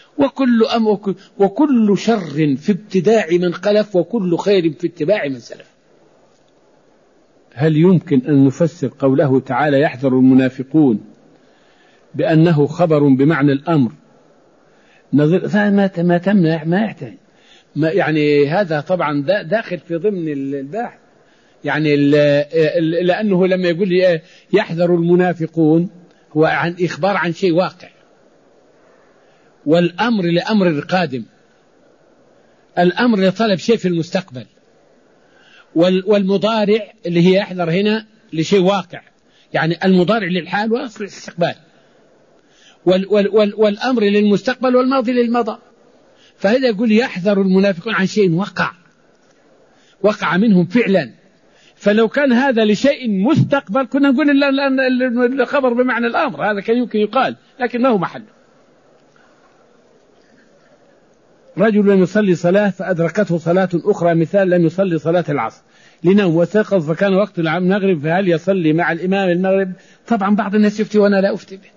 وكل شر في ابتداع من خلف، وكل خير في اتباع من سلف. هل يمكن أن نفسر قوله تعالى يحذر المنافقون بأنه خبر بمعنى الأمر ما تمنع ما يحتاج يعني هذا طبعا داخل في ضمن الباحث، يعني لأنه لما يقول لي يحذر المنافقون هو عن إخبار عن شيء واقع، والأمر لأمر قادم، الأمر لطلب شيء في المستقبل، والمضارع اللي هي يحذر هنا لشيء واقع، يعني المضارع للحال وأصل الاستقبال، والأمر للمستقبل والماضي للمضى. فهذا يقول يحذر المنافقون عن شيء وقع منهم فعلا. فلو كان هذا لشيء مستقبل كنا نقول الخبر بمعنى الأمر، هذا كان يمكن يقال، لكن ما هو محله. رجل لم يصلي صلاة فأدركته صلاة أخرى، مثال لم يصلي صلاة العصر لنوم وثقظ فكان وقت المغرب، فهل يصلي مع الإمام المغرب؟ طبعا بعض الناس يفتي وأنا لا أفتي به.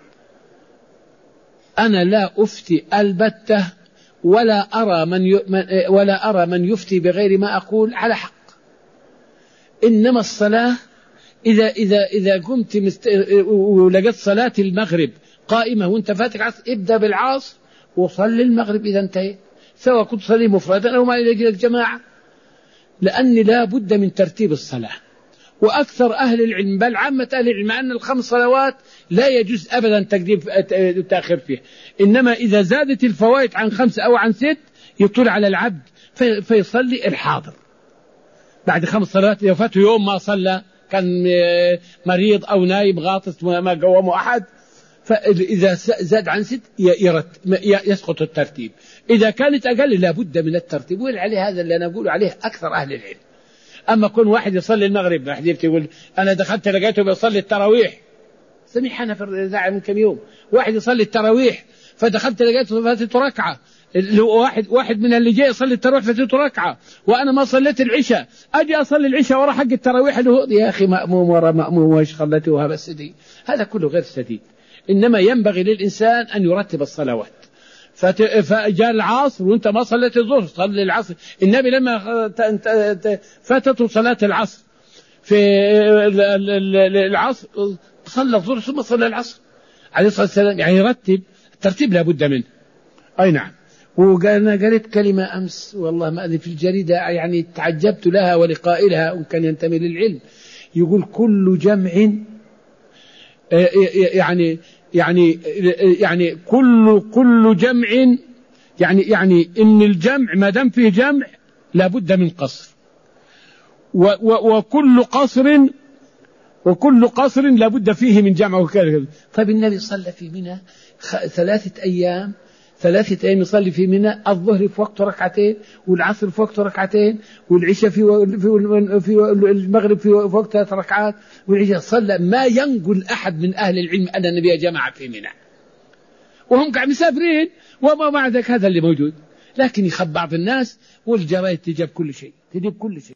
أنا لا أفتي البتة، ولا أرى من يفتي بغير ما أقول على حق. إنما الصلاة إذا قمت ولقيت صلاة المغرب قائمة وانت فاتك عصر، ابدأ بالعصر وصلي المغرب إذا انتهيت، سواء كنت صلي مفردا أو ما إلى جماعة، لأن لا بد من ترتيب الصلاة. وأكثر أهل العلم بل عامة أهل العلم أن الخمس صلوات لا يجوز أبدا تقديم التأخير فيه، إنما إذا زادت الفوائد عن 5 أو عن 6 يطول على العبد فيصلي الحاضر بعد 5 صلوات. إذا فاته يوم ما صلى كان مريض أو نايم غاطس ما قومه أحد، فإذا زاد عن 6 يسقط الترتيب. إذا كانت أقل لا بد من الترتيب، وعليه هذا اللي أنا أقول عليه أكثر أهل العلم. أما كون واحد يصلي المغرب، واحد يقول أنا دخلت لقيته بيصلي التراويح، سمعنا في الإذاعة من كم يوم واحد يصلي التراويح فدخلت لقيته فاتته ركعة، واحد من اللي جاي يصلي التراويح فاتته ركعة، وأنا ما صليت العشاء أجي أصلي العشاء ورا حق التراويح يا أخي مأموم ورا مأموم وإيش خلته بس دي، هذا كله غير سديد. إنما ينبغي للإنسان أن يرتب الصلوات. فجاء العصر وانت ما صليت الظهر صلي العصر. النبي لما فاتته صلاة العصر في العصر صلى الظهر ثم صلى العصر عليه الصلاة والسلام، يعني يرتب الترتيب لا بد منه. أي نعم. وأنا قريت كلمة أمس والله ما أدري في الجريدة، يعني تعجبت لها ولقائلها وإن كان ينتمي للعلم، يقول كل جمع يعني كل جمع يعني إن الجمع ما دام فيه جمع لابد من قصر، وكل قصر وكل قصر لابد فيه من جمع وكذا. طيب النبي صلى في منى 3 أيام يصلي في منى، الظهر في وقت ركعتين، والعصر في وقت ركعتين، والعشاء في المغرب في وقت 3 ركعات، والعشاء صلى. ما ينقل أحد من أهل العلم أن النبي جمع في منى وهم قاعد مسافرين، وما مع ذلك هذا اللي موجود. لكن يخب بعض الناس والجرايد تجيب كل شيء.